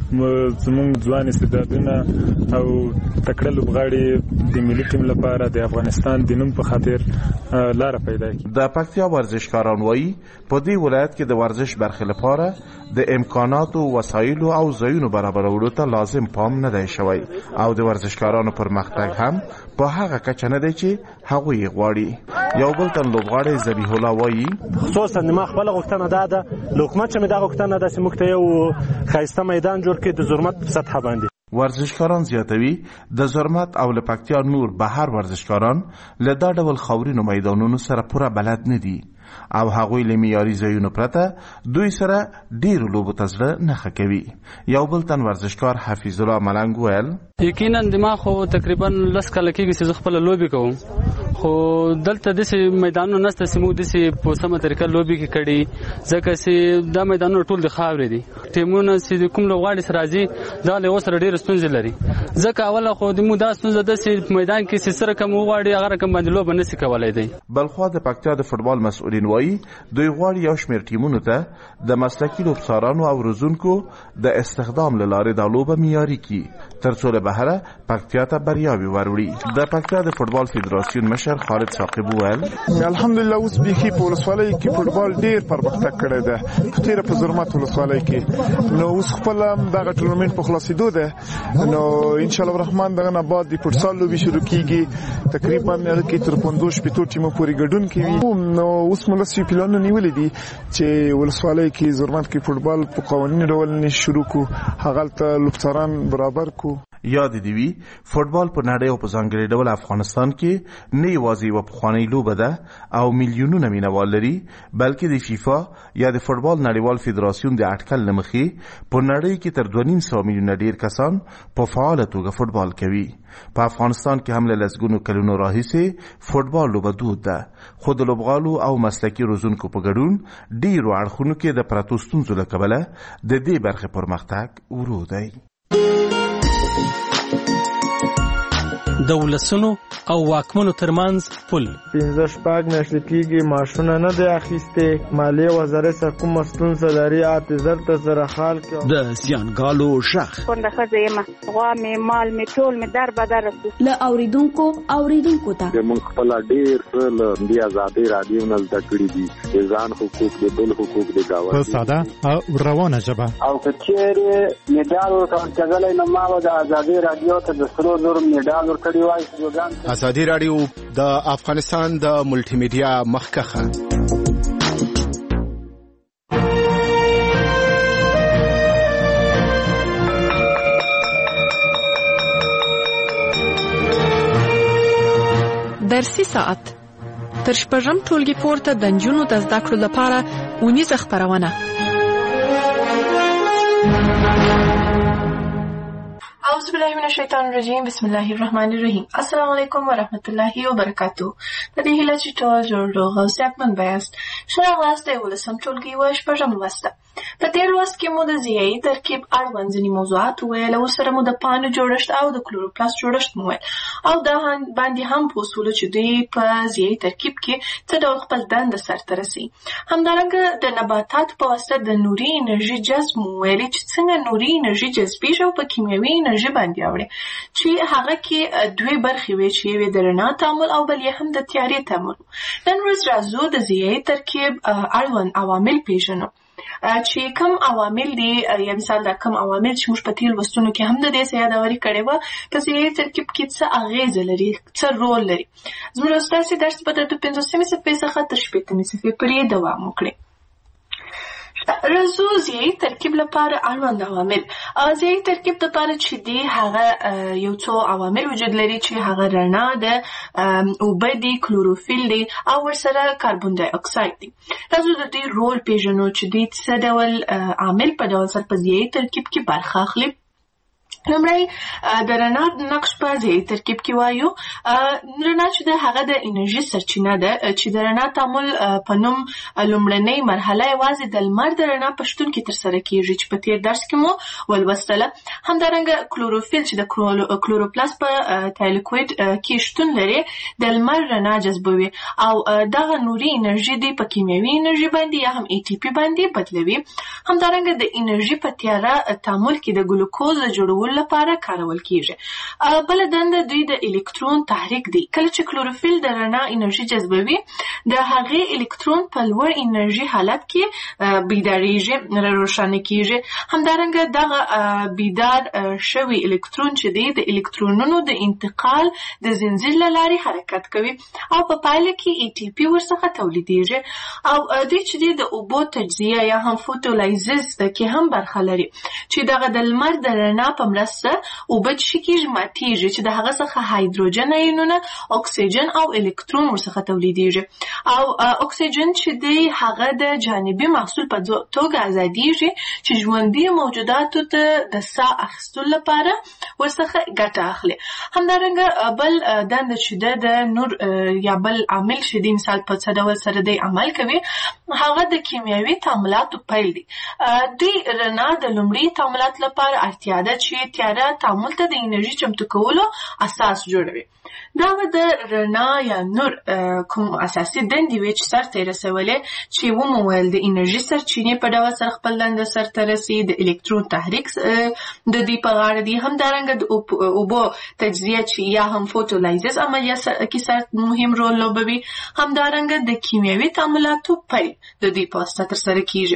زموږ ځوان استعدادونه او تکړه لوبغاړي د ملي ټیم لپاره د افغانستان د نوم په خاطر لاره پیدا کړي. د پکتیا ورزشکاران وایي په دې ولایت کې د ورزش برخې لپاره د امکاناتو وسایلو او ځایونو برابرولو ته لازم پام نه دی شوی او د ورزشکارانو پرمختګ هم په هغه کچه نه دی چې هغوی غواړي. یو بل تن لوبغاړی ذبیح الله وایي خصوصا ما خپله غوښتنه دا ده له حکومت چې مې دا غوښتنه ده چې موږ ته یو ښایسته میدان جوړ کړي د زرمت په سطحه باندې. ورزشکاران زیاتوي د زرمت او له پکتیا نور بهر ورزشکاران له دا ډول خاورینو میدانونو سره پوره بلد نه دي او هغوی له معیاري ځایونو پرته دوی سره ډېرو لوبو ته زړه نه ښه کوي. یو بل تن ورزشکار حفیظ الله ملنګ ویل یقینا دما خو تقریبا لس کاله کېږي چې زه خپله لوبې کوم خو دلته داسې میدانونه نشته چې موږ داسې په سمه طریقه لوبې کې کړي ځکه چې دا میدانونه ټول د خاورې دي. ټیمونه چې د کوم لوبغاړي سره راځي دا له یو سره ډېرې ستونزې لري ځکه اوله خو د موږ دا ستونزه ده چې په میدان کې چې څه رقم وغواړي هغه رقم باندې لوبه نشي کولی دی. بلخوا د پکتیا د فوټبال مسؤلین وایي دوی غواړي یو شمېر ټیمونو ته د مسلکي لوبڅارانو او روزونکو د استخدام له لارې دا لوبه معیاري کړي تر څو له بهره پکتیا ته بریاوې وروړي. د پکتیا د فوټبال فدراسیون مشر خالد ثاقب وویل الحمدلله اوس بیخي په ولسوالۍ کې فوټبال ډېر پرمختګ کړی ده په تېره په زرمت ولسوالۍ کې نو اوس خپله دغه ټورنمنټ په خلاصېدو ده نو انشاءالله الرحمن دغه نه بعد د فوټسال لوبې شروع کېږي تقریبا هغه کې تر پنځوس شپېتو ټیمو پورې ګډون کوي نو اوس مو لس پلانونه نیولي دي چې ولسوالۍ کې زرمت کې فوټبال په قوانیني ډول شروع کړو هغلته لوبڅاران برابر کړو. یاد دی وی فوټبال په نړۍ او په ځانګړي ډول افغانستان کې نه یوازې یوه پخوانۍ لوبه ده او میلیونونه مینوال لري بلکې د فیفا یا د فوټبال نړیوال فدراسیون د اټکل له مخې په نړۍ کې تر دوه نیم سوه میلیونه ډېر کسان په فعاله توګه فوټبال کوي. په افغانستان کې هم له لسګونو کلونو راهیسې فوټبال لوبه دود ده خو د لوبغالو او مسلکي روزونکو په ګډون ډېرو اړخونو کې د پرتو ستونزو له کبله د دې برخې پرمختګ ورو دی. د ولسونو او واکمنو ترمنځ پل پنځه شپږ میاشتې کېږي معاشونه نه دی اخیستې مالیې وزارت څخه کومه ستونزه لري اته زر ته زره خال د زیانګالو غږ کونډه ښځه یم غوا مې مال مې ټول مې در بدر له اوریدونکو اوریدونکو ته موږ خپل ډېر څه له دې ازادۍ راډیو نه زده کړي دي د ځان حقوق د بل حقوق د ګاونډي په ساده او روانه ژبه او که چېرې میډال ورکول کېدلی نو ما به د ازادۍ راډیو ته د سرو زرو میډال ورکړی وای. ازادي راډیو د افغانستان د ملټي میډیا مخکخه درسي ساعت تر شپږم ټولګي پورته د نجونو د زده کړو لپاره اونیزه خپرونه اعوذ بالله من الشیطان الرجیم بسم الله الرحمن الرحیم. السلام علیکم و رحمت الله و برکاته. په دې هیله چې ټول جوړ روغ او صحتمند بیاست. ښه راغلاست د یولسم ټولګي یوه شپږم لوسته. په دې لوست کې مو د ضیایي ترکیب اړوند ځینې موضوعات وویل، ورسره مو د پاڼو جوړښت او د کلوروپلاست جوړښت مو ویل او دا باندې هم پوه شولو چې دوی په ضیایي ترکیب کې څه ډول خپل دنده سرته رسوي. همدارنګه د نباتاتو په واسطه د نوري انرژي جذب مو ویلې چې څنګه نوري انرژي جذبیږي او په کیمیاوي انرژي باندې اوړي، چې هغه کې دوی برخې وي چې یوې د رڼا تعامل او بل یې هم د تیارې تعامل. نن ورځ راځو د ضیایي ترکیب اړوند عوامل پیژنو، چې کوم عوامل دي. یا مثال دا کوم عوامل چې موږ په تیر لوستونو کې هم د دې څه یادوري کړې وه، په ضیایي ترکیب کې څه اغیزه لري، څه رول لري. زموږ ستاسې درس به د پنځوسمې صفحې څخه تر شپېتمې صفحې پورې دوام وکړي. راځو ضیایي ترکیب لپاره اړوند عوامل. ضیایي ترکیب لپاره چې دی هغه یو څو عوامل وجود لري چې هغه رڼا ده، اوبه دي، کلوروفیل دی او ورسره کاربن دای اکساید دی. راځو د دې رول پیژنو چې دوی څه ډول عامل په ډول سره په ضیایي ترکیب کې برخه اخلي. لومړی د رڼا نقش په ضیایي ترکیب کې وایو. رڼا چې ده هغه د انرژي سرچینه ده چې د رڼا تعامل په نوم لومړنۍ مرحله یوازې د لمر د رڼا په شتون کې ترسره کیږي چې په تیر درس کې مو ولوستله. همدارنګه کلوروفیل چې د کلوروپلاست په تایلیکویډ کې شتون لري د لمر رڼا جذبوي او دغه نوري انرژي دی په کیمیاوي انرژي باندې یا هم ای ټي پی باندې بدلوي. همدارنګه د انرژي په تیاره تعامل کې د ګلوکوز جوړول لپاره کارول کیږي. بل دنده دوی د الکترون تحریک دی. کله چې کلوروفیل د رڼا انرژي جذبوي د هغې الکترون په لوړ انرژي حالت کې بیداریږي، روښانه کیږي. همدارنګه دغه بیدار شوی الکترون چې دی د الکترونونو د انتقال د زنجیر له لارې حرکت کوي او په پایله کې ای ټي پی ورڅخه تولیدیږي. او دوی چې دی د اوبو تجزیه یا هم فوتولایزز کې هم برخه لري چې دغه د لمر د رڼا په مرسته اوبه چې کېږي ماتیږي چې د هغه څخه هایدروجن ایونونه، اکسیجن او الکترون ورڅخه تولیدیږي. او اکسیجن چې دی هغه د جانبي محصول په توګه ازادیږي چې ژوندي موجوداتو ته د ساه اخیستلو لپاره ورڅخه ګټه اخلي. همدارنګه بل دنده چې ده د نور یا بل عامل چې دی مثال په څه ډول سره دی عمل کوي هغه د کیمیاوي تعاملاتو پیل دی. دوی رڼا د لومړي تعاملات لپاره اړتیا ده چې تیاره تعامل ته د انرژي چمتو کولو اساس جوړوي. دا به د رڼا یا نور کوم اساسي دندې وي چې سرته یې رسولې چې ومو ویل د انرژي سرچینې په ډول سره خپل دنده سرته رسي، د الکترون تحریک د دوی په غاړه دي. همدارنګه د اوبو تجزیه چې یا هم فوتولایزز عملیه کې سر مهم رول لوبوي. همدارنګه د کیمیاوي تعاملاتو پیل د دوی په واسطه ترسره کیږي.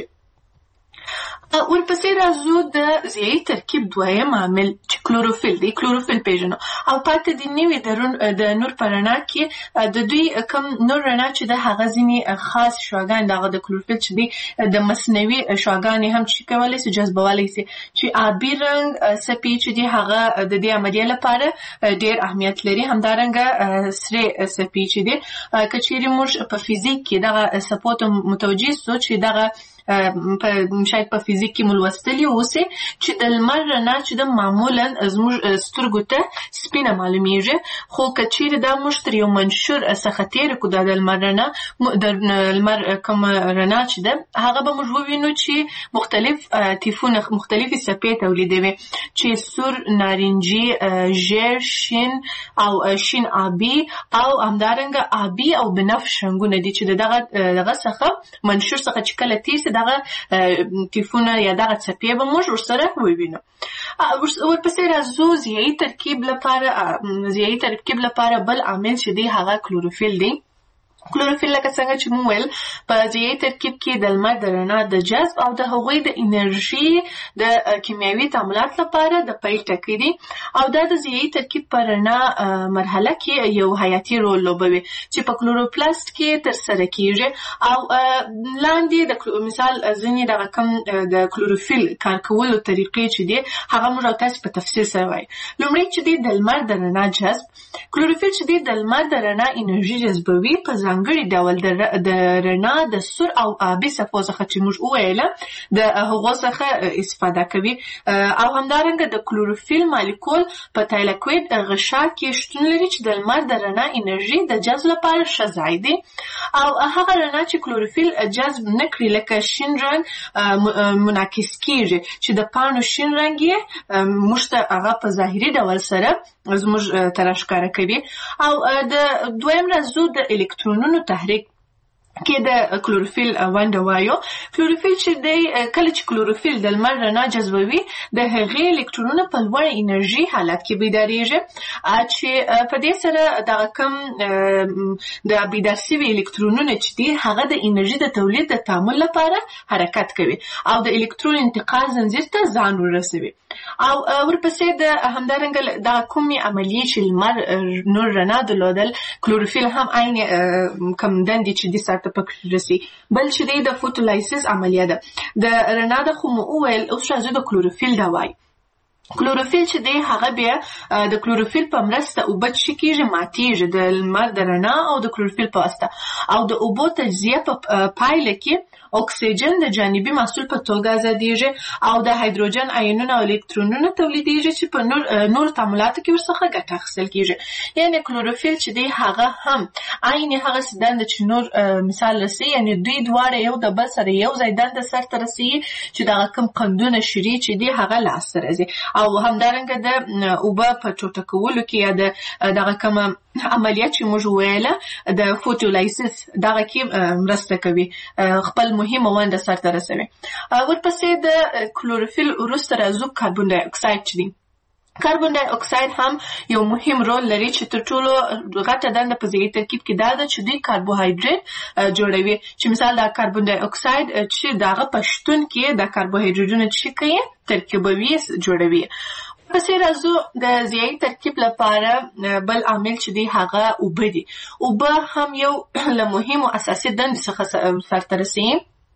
ورپسې راځو د ضیایي ترکیب دویم عامل چې کلوروفیل دی. کلوروفیل پیژنو او پاتې د نوي د نور په رڼا کې د دوی کم نور رڼا چې د هغه ځینې خاص شعاګان دغه د کلوروفیل چې دی د مصنوعي شعاګانې هم چې کولی سي جذبولی سي چې آبي رنګ سپي چې دی هغه د دې عملیې لپاره ډېر اهمیت لري. همدارنګه سرې سپي چې دی که چیرې موږ په فزیک کې دغه سپو ته متوجه سو چې دغه په شاید په فزیک کې ملوستلی اوسه چې د لمر رڼا چې د معمولا زموږ سترګو ته سپینه معلومیږي، خو که چیرې دا موږ تر یو منشور څخه تېر کړو د لمر رڼا د لمر کوم رڼا چې ده هغه به موږ ووینو چې مختلف تیفونه مختلفې څپې تولیدوي چې سور، نارنجي، ژیړ، شین او شین آبي او همدارنګه آبي او بنفش رنګونه دي چې دغه دغه څخه منشور څخه چې کله تېر دغه تیفونه یا دغه څپې به موږ ورسره ووینو. ورپسې راځو ضیایي ترکیب لپاره ضیایي ترکیب لپاره بل عامل چې دی هغه کلوروفیل دی. کلوروفیل لکه څنګه چې مو ویل په ضیایي ترکیب کې د لمر د رڼا د جذب او د هغوی د انرژي د کیمیاوي تعاملات لپاره د پیل ټکی دی او دا د ضیایي ترکیب په رڼا مرحله کې یو حیاتي رول لوبوي چې په کلوروپلاست کې ترسره کیږي. او لاندې د مثال ځینې دغه کوم د کلوروفیل کار کولو طریقې چې دی هغه موږ تاسو په تفصیل سره وایو. لومړی چې دی د لمر د رڼا جذب. کلوروفیل چې دی د لمر د رڼا انرژي جذبوي په ځانګړي ډول د رڼا د سور او آبي څپو څخه چې موږ وویله د هغو څخه استفاده کوي او همدارنګه د کلوروفیل مالیکول په تایلاکویډ غشا کې شتون لري چې د لمر د رڼا انرژي د جذب لپاره ښه ځای دی او هغه رڼا چې کلوروفیل جذب نه کړي لکه شین رنګ منعکس کیږي چې د پاڼو شین رنګ یې موږ ته هغه په ظاهري ډول سره زموږ ته راښکاره کوي او د دویم راز د الکترونونو تحریک کې د کلوروفیل ونډه وایو. کلوروفیل چې دی کله چې کلوروفیل د لمر رڼا جذبوي د هغې الکترونونه په لوړه انرژي حالت کې بیداریږي چې په دې سره دغه کم د بیدار شوي الکترونونه چې دي هغه د انرژي د تولید د تعامل لپاره حرکت کوي او د الکترون انتقال زنځیر ته ځان ورسوي او ورپسې د همدارنګه دغه کومې عملیې چې لمر نور رڼا درلودل کلوروفیل هم عین کم دندې چې دي سره پکې رسي بل چې دی د فوټولایسیس عملیه ده د رڼا د خو مو وویل اوس راځو د کلوروفیل دا وایي. کلوروفیل چې دی هغه بیا د کلوروفیل په مرسته اوبه چې کېږي ماتېږي د لمر د رڼا او د کلوروفیل په واسطه او د اوبو تجزیه په پایله کې اکسیجن د جانبي محصول په توګه ازادېږي او د هایدروجن آیونونه او الکترونونه تولیدېږي چې په نور نور تعاملاتو کې ورڅخه ګټه اخیستل کېږي. یعنې کلوروفیل چې دی هغه هم عین هغه دنده چې نور مثال رسي یعنې دوی دواړه یو د بل سره یو ځای دنده سرته رسوي چې دغه کوم قندونه شیرې چې دی هغه لاسته راځي او همدارنګه د اوبه په ټوټه کولو کې یا د دغه کومه عملیات چې موږ ویله د فوټولایسیس دغه کې مرسته کوي خپل مهمه ونډه سرته رسوي. ورپسې د کلوروفیل وروسته راځو کاربن ډای اکساید چې دی. کاربن ډای اکساید هم یو مهم رول لري چې تر ټولو غټه دنده په ځیږي ترکیب کې دا ده چې دوی کاربوهایډریټ جوړوي چې مثال د کاربن ډای اکساید چې دغه په شتون کې د کاربوهایډریټونو چې کوي ترکیبوي جوړوي. پسې راځو د ضیايي ترکیب لپاره بل عامل چې دی هغه اوبه دي. اوبه هم یو له مهمو اساسي دندو څخه سرته رسي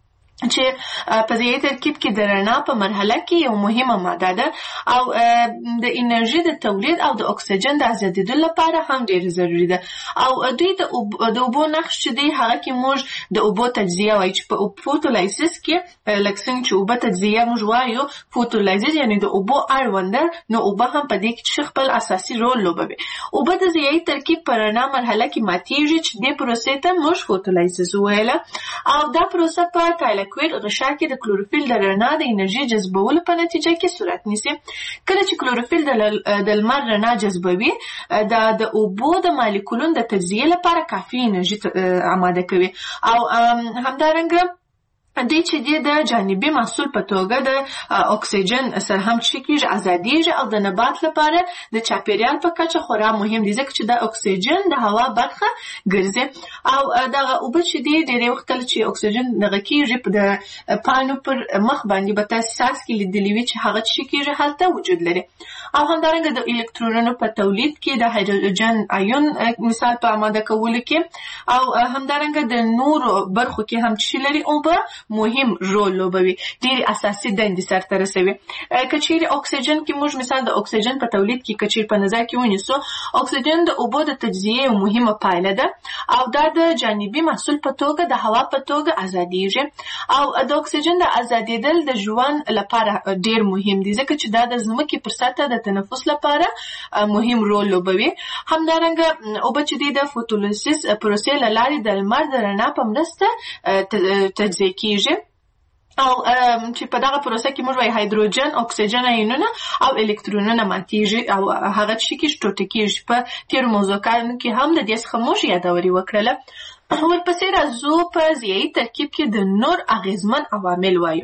چې په ضیايي ترکیب کې د رڼا په مرحله کې یو مهمه ماده ده او د انرژي د تولید او د اکسیجن د ازادېدو لپاره هم ډېر ضروري ده او دوی د اوبو نقش چې دی هغه کې موږ د اوبو تجزیه وایي چې په فوټولایسیس کې لکه څنګه چې اوبه تجزیه موږ وایو فوټولایسیس یعنې د اوبو اړونده نو اوبه هم په دې کې خپل اساسي رول لوبوي. اوبه د ضیايي ترکیب په رڼا مرحله کې ماتېږي چې دې پروسې ته موږ فوټولایسیس ویله او دا پروسه په تایلاکویډ غشا کې د کلوروفیل د رڼا د انرژي جذبولو په نتیجه کې صورت نیسي. کله چې کلوروفیل د لمر رڼا جذبوي دا د اوبو د مالیکولونو د تجزیه لپاره کافي انرژي آماده کوي او همدارنګه دوی چې دی د جانبي محصول په توګه د اکسیجن سره هم چې کېږي ازادېږي او د نبات لپاره د چاپیریال په کچه خورا مهم دي ځکه چې د اکسیجن د هوا برخه ګرځي او دغه اوبه چې دی ډېری وخت کله چې اکسیجن دغه کېږي د پاڼو پر مخ باندې به تاسو ساس کې لیدلی وي چې هغه چې کېږي هلته وجود لري او همدارنګه د الکترونونو په تولید کې د هایدروجن آیون مثال په آماده کولو کې او همدارنګه د نورو برخو کې هم چې لري اوبه مهم رول لوبوي ډېری اساسي دندې سرته رسوي. کچېرې اکسیجن کې موږ مثال د اکسیجن په تولید کې کچېر په نظر کې ونیسو اکسیجن د اوبو د تجزیې یو مهمه پایله ده او دا د جانبي محصول په توګه د هوا په توګه ازادېږي او د اکسیجن د ازادېدل د ژوند لپاره ډېر مهم دي ځکه چې دا د ځمکې پر سطحه د تنفس لپاره مهم رول لوبوي. همدارنګه اوبه چې دي د فوټولایسیس پروسې له لارې د لمر د رڼا په مرسته تجزیه کېږي او چې په دغه پروسه کې موږ وایي هایدروجن اکسیجن آیونونه او الکترونونه ماتېږي او هغه چې کې ټوټه کېږي. په تېرو موضوعاتو کې هم د دې څخه موږ یادوري وکړله. ورپسې راځو په ضیايي ترکیب کې د نور اغیزمن عوامل وایو.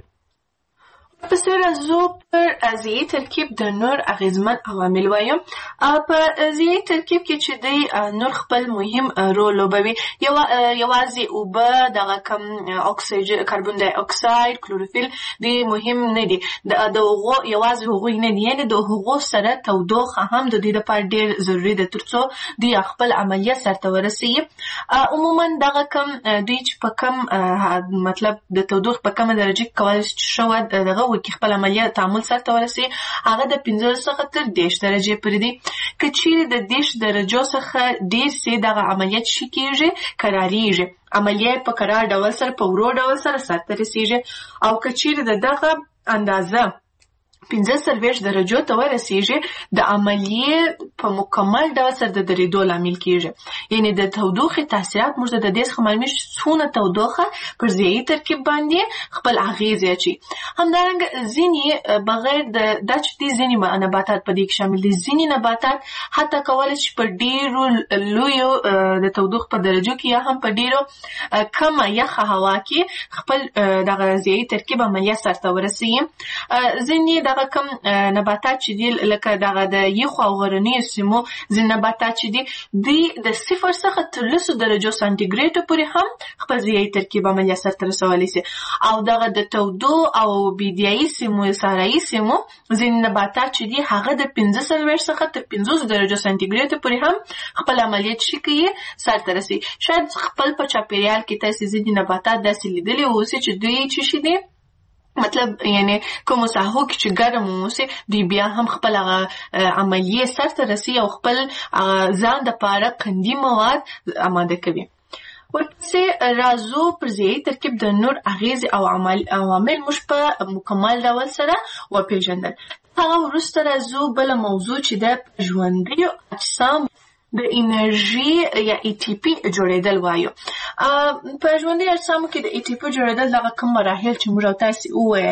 پسې راځو پر ضیايي ترکیب د نور اغیزمن عوامل وایم. په ضیايي ترکیب کې چې دی نور خپل مهم رول لوبوي یوازې اوبه دغه کم اکسیجن کاربن ډای اکساید کلوروفیل دی مهم نه دي د هغو یوازې هغوی نه دي یعنې د هغو سره تودوخه هم د دوی لپاره ډېر ضروري ده تر څو دوی خپل عملیه سرته ورسوي. عموما دغه کم دوی چې په کم مطلب د تودوخې په کمه درجه کې کولی شي چې ښه دغه تودوخه کې خپل عملیه تعامل سره ورسي هغه د پنځه څخه تر دېرش درجه پورې دي که چیرې د دېرش درجو څخه ډیر سي دغه عملیات شي کېږي قراریږي عملیه په قرار ډول سره په ورو ډول سره سرته رسیږي او که چیرې د دغه اندازه پنځه څلوېښت درجو ته ورسیږي د عملیې په مکمل ډول سره د درېدو لامل کېږي یعنی د تودوخې تاثیرات موږ د دې څخه معلومیږي چې څونه تودوخه پر ضیایي ترکیب باندې خپل اغېزې اچوي همدارنګه ځینې بغیر د دا چې دي ځینې نباتات په دې کې شامل دي ځینې نباتات حتی کولی چې په ډېرو لویو د تودوخې په درجو کې یا هم په ډېرو کمه یخه هوا کې خپل دغه ضیایي ترکیب عملیه سرته ورسوي ځینې دغه کم نباتات چې دي لکه دغه د یخو او غرنیو سیمو ځینې نباتات چې دي دوی د صفر څخه تر لسو درجو سانتیګریډو پورې هم خپل ضیایي ترکیب عملیه سرته رسولی سي او دغه د تودو او بیدیایي سیمو صحرایي سیمو ځینې نباتات چې دي هغه د پنځه څلوېښت څخه تر پنځوس درجو سانتیګریډو پورې هم خپل عملیات چې کوي سرته رسي شاید خپل په چاپیریال کې تاسې ځینې نباتات داسې لیدلي اوسي چې دوی چې شي دي مطلب یعنی کوم ساحو کې چې ګرم اوسي دوی بیا هم خپل عملیه سرته رسي او خپل ځان د پاره قندي مواد آماده کوي ورپسې راځو پر ضیایي ترکیب د نور اغېزې او عمل عوامل موږ په مکمل ډول سره وپېژندل هغه وروسته راځو بله موضوع چې د ژوندیو اجسام د انرژي یا ای ټي پی جوړېدل وایو په ژوندي اجسامو کې د ای ټي پی جوړېدل دغه کوم مراحل چې موږ او تاسې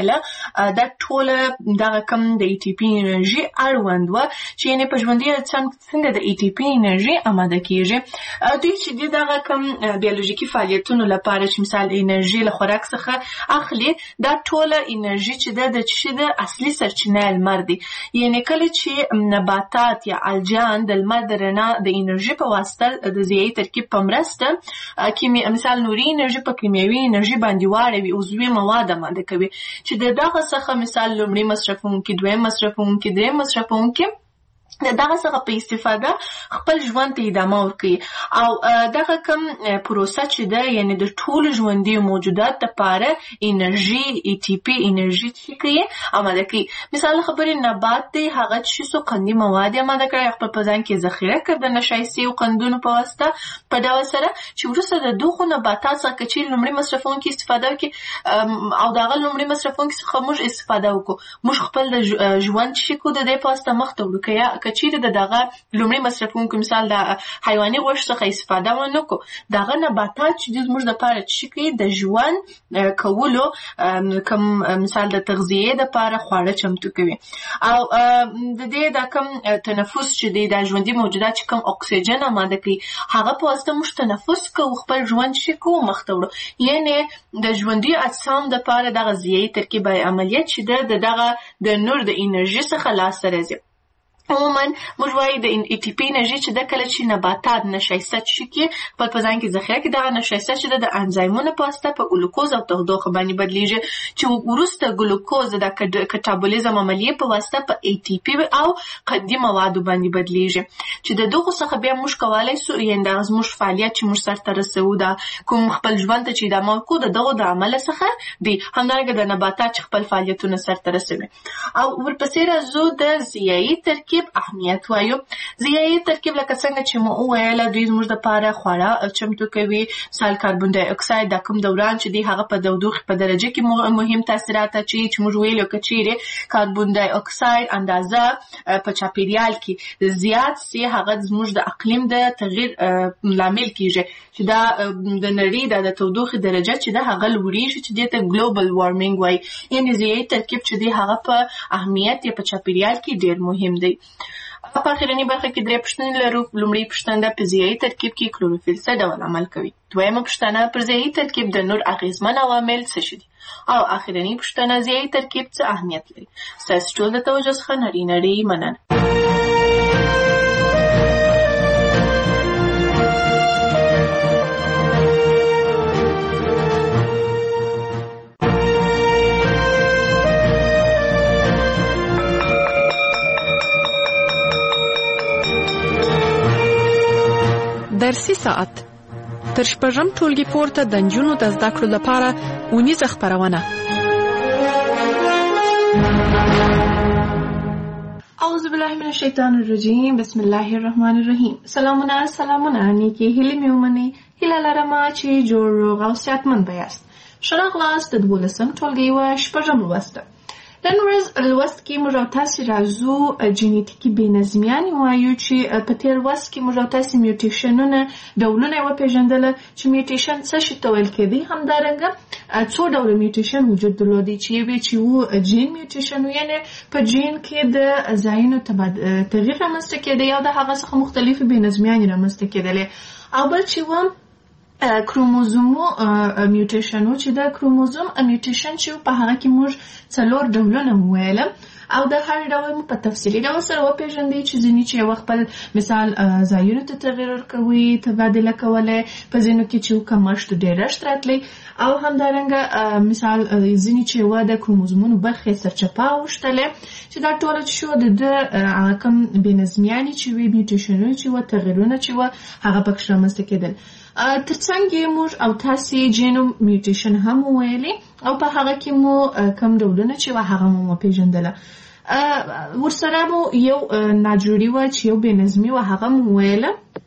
وویله دا ټوله دغه کوم د ای ټي پی انرژي اړوند وه چې یعنې په ژوندي اجسام څنګه د ای ټي پی انرژي آماده کېږي دوی چې دي دغه کوم بیولوژیکي فعالیتونو لپاره چې مثال د انرژي له خوراک څخه اخلي دا ټوله انرژي چې ده د چې د اصلي سرچینه لمر دی یعنې کله چې نباتات یا الجان د لمر د رڼا د انرژي په واسطه د ضیایي ترکیب په مرسته کیمیا مثال نوري انرژي په کیمیاوي انرژي باندې واړوي عضوي مواد آماده کوي چې د دغه څخه مثال لومړی مصرفونکي دویم مصرفونکي دریم مصرفونکي د دغه څخه په استفاده خپل ژوند ته ادامه ورکوي او دغه کوم پروسه چې ده یعنې د ټولو ژوندیو موجودات دپاره انرژي ای ټي پي انرژي چې کوي آماده کوي مثال خبرې نبات دی هغه چې څو قندي مواد آماده کړی خپل په ځان کې ذخیره کړ د نشایستې او قندونو په واسطه په ډول سره چې وروسته د دغو نباتات څخه که چیرې لومړي مصرفونکي استفاده وکړي او د هغه لومړي مصرفونکي څخه موږ استفاده وکړو موږ خپل د ژوند چې کو د دې په واسطه مخ ته وړو که یا که چیرې د دغه لومړي مصرفونکو مثال د حیواني غوښې څخه استفاده ونه کړو دغه نباتات چې دوی زموږ دپاره چې کوي د ژوند کولو کوم مثال د تغذیې دپاره خواړه چمتو کوي او د دې دا کوم تنفس چې دی د ژوندي موجودات چې کوم اکسیجن آماده کوي هغه په واسطه موږ تنفس کوو خپل ژوند چې کوو مخ ته وړو یعنې د ژوندي اجسام دپاره دغه ضیایي ترکیب عملیات چې ده د دغه د نور د انرژي څخه لاسته راځي عموما موږ وایو د ای ټي پي انرژي چې ده کله چې نباتات نشایسته چې کړي خپل په ځان کې ذخیره کړي دغه نشایسته چې ده د انزایمونو په واسطه په ګلوکوز او تودوخه باندې بدلیږي چې وروسته ګلوکوز د کټابولیزم عملیې په واسطه په ای ټي پي او قندي موادو باندې بدلیږي چې د دغو څخه بیا موږ کولی سو یعنې دغه زموږ فعالیت چې موږ سرته رسوو دا کوم خپل ژوند ته چې ادامه ورکړو د دغو د عمله څخه دی همدارنګه د نباتات چې خپل فعالیتونه سرته رسوي او ورپسې راځو د ضیایي ترکیب اهمیت وایو ضیایي ترکیب لکه څنګه چې مو وویله دوی زموږ دپاره خواړه چمتو کوي مثال کاربن ډای اکساید دا کوم دوران چې دی هغه په تودوخې په درجه کې مهم تاثیرات اچوي چې موږ ویلو که چیرې کاربن ډای اکساید اندازه په چاپیریال کې زیات سي هغه زموږ د اقلیم د تغییر لامل کیږي چې دا د نړۍ د تودوخې درجه چې ده هغه لوړیږي چې دې ته ګلوبل وارمینګ وایي یعنې ضیایي ترکیب چې دی هغه په اهمیت یا په چاپیریال کې ډېر مهم دی په اخرنۍ برخه کې درې پوښتنې لرو لومړۍ پوښتنه په ضیایي ترکیب کې کلوروفیل څه ډول عمل کوي دویمه پوښتنه پر ضیایي ترکیب د نور اغیزمن عوامل څه شي دي او اخرنۍ پوښتنه ضیایي ترکیب څه اهمیت لري ستاسو ټول د توجه څخه نړۍ نړۍ مننه درسي ساعت تر شپږم ټولګي پورته د نجونو د زده کړو لپاره اونیزه خپرونه اعوذ بالله من الشیطان الرجیم بسم الله الرحمن الرحیم. سلامونه سلامونه نیکی هیلې مې ومنئ. هیله لرم چې جوړ روغ او صحتمند به یاست. ښه راغلاست د دولسم ټولګي یوه شپږم لوست ده. نن ورځ لوست کې موږ او تاسې راځو جینیتیکي بېنظمیانې وایو چې په تېر لوست کې موږ او تاسې میوټیشنونه ډولونه یې وپېژندله چې میوټیشن څه شي ته ویل کېدی. همدارنګه څو ډوله میوټیشن وجود درلودی چې یو چې و جین میوټیشن و یعنې په جین کې د ځایونو تغییر رامنځته کېدی او د هغه څخه مختلفې بېنظمیانې رامنځته کېدلې. او بل چې و کروموزومو میوټیشن و چې د کروموزوم میوټیشن چې په هغه کې موږ څلور ډولونه وویله او د هر ډول مو په تفصیلي ډول سره وپېژندئ چې ځینې چې یو خپل مثال ځایونو ته تغییر ورکوي تبادله کولی، په ځینو کې چې کمښت ډېرښت راتلی او همدارنګه مثال ځینې چې یوه د کروموزومونو برخې سرچپه اوښتلی چې دا ټوله چې شوه د ده هغه کوم بېنظمیانې چې وي میوټیشنونه چې وه تغییرونه چې وه هغه پکښې رامنځته کېدل. ترڅنګ یې موږ او تاسې جینوم میوټیشن هم وویلې او په هغه کې مو کم ډولونه چې وه هغه مو وپېژندله. ورسره مو یو ناجوړي وه چې یو بېنظمي وه هغه مو وویله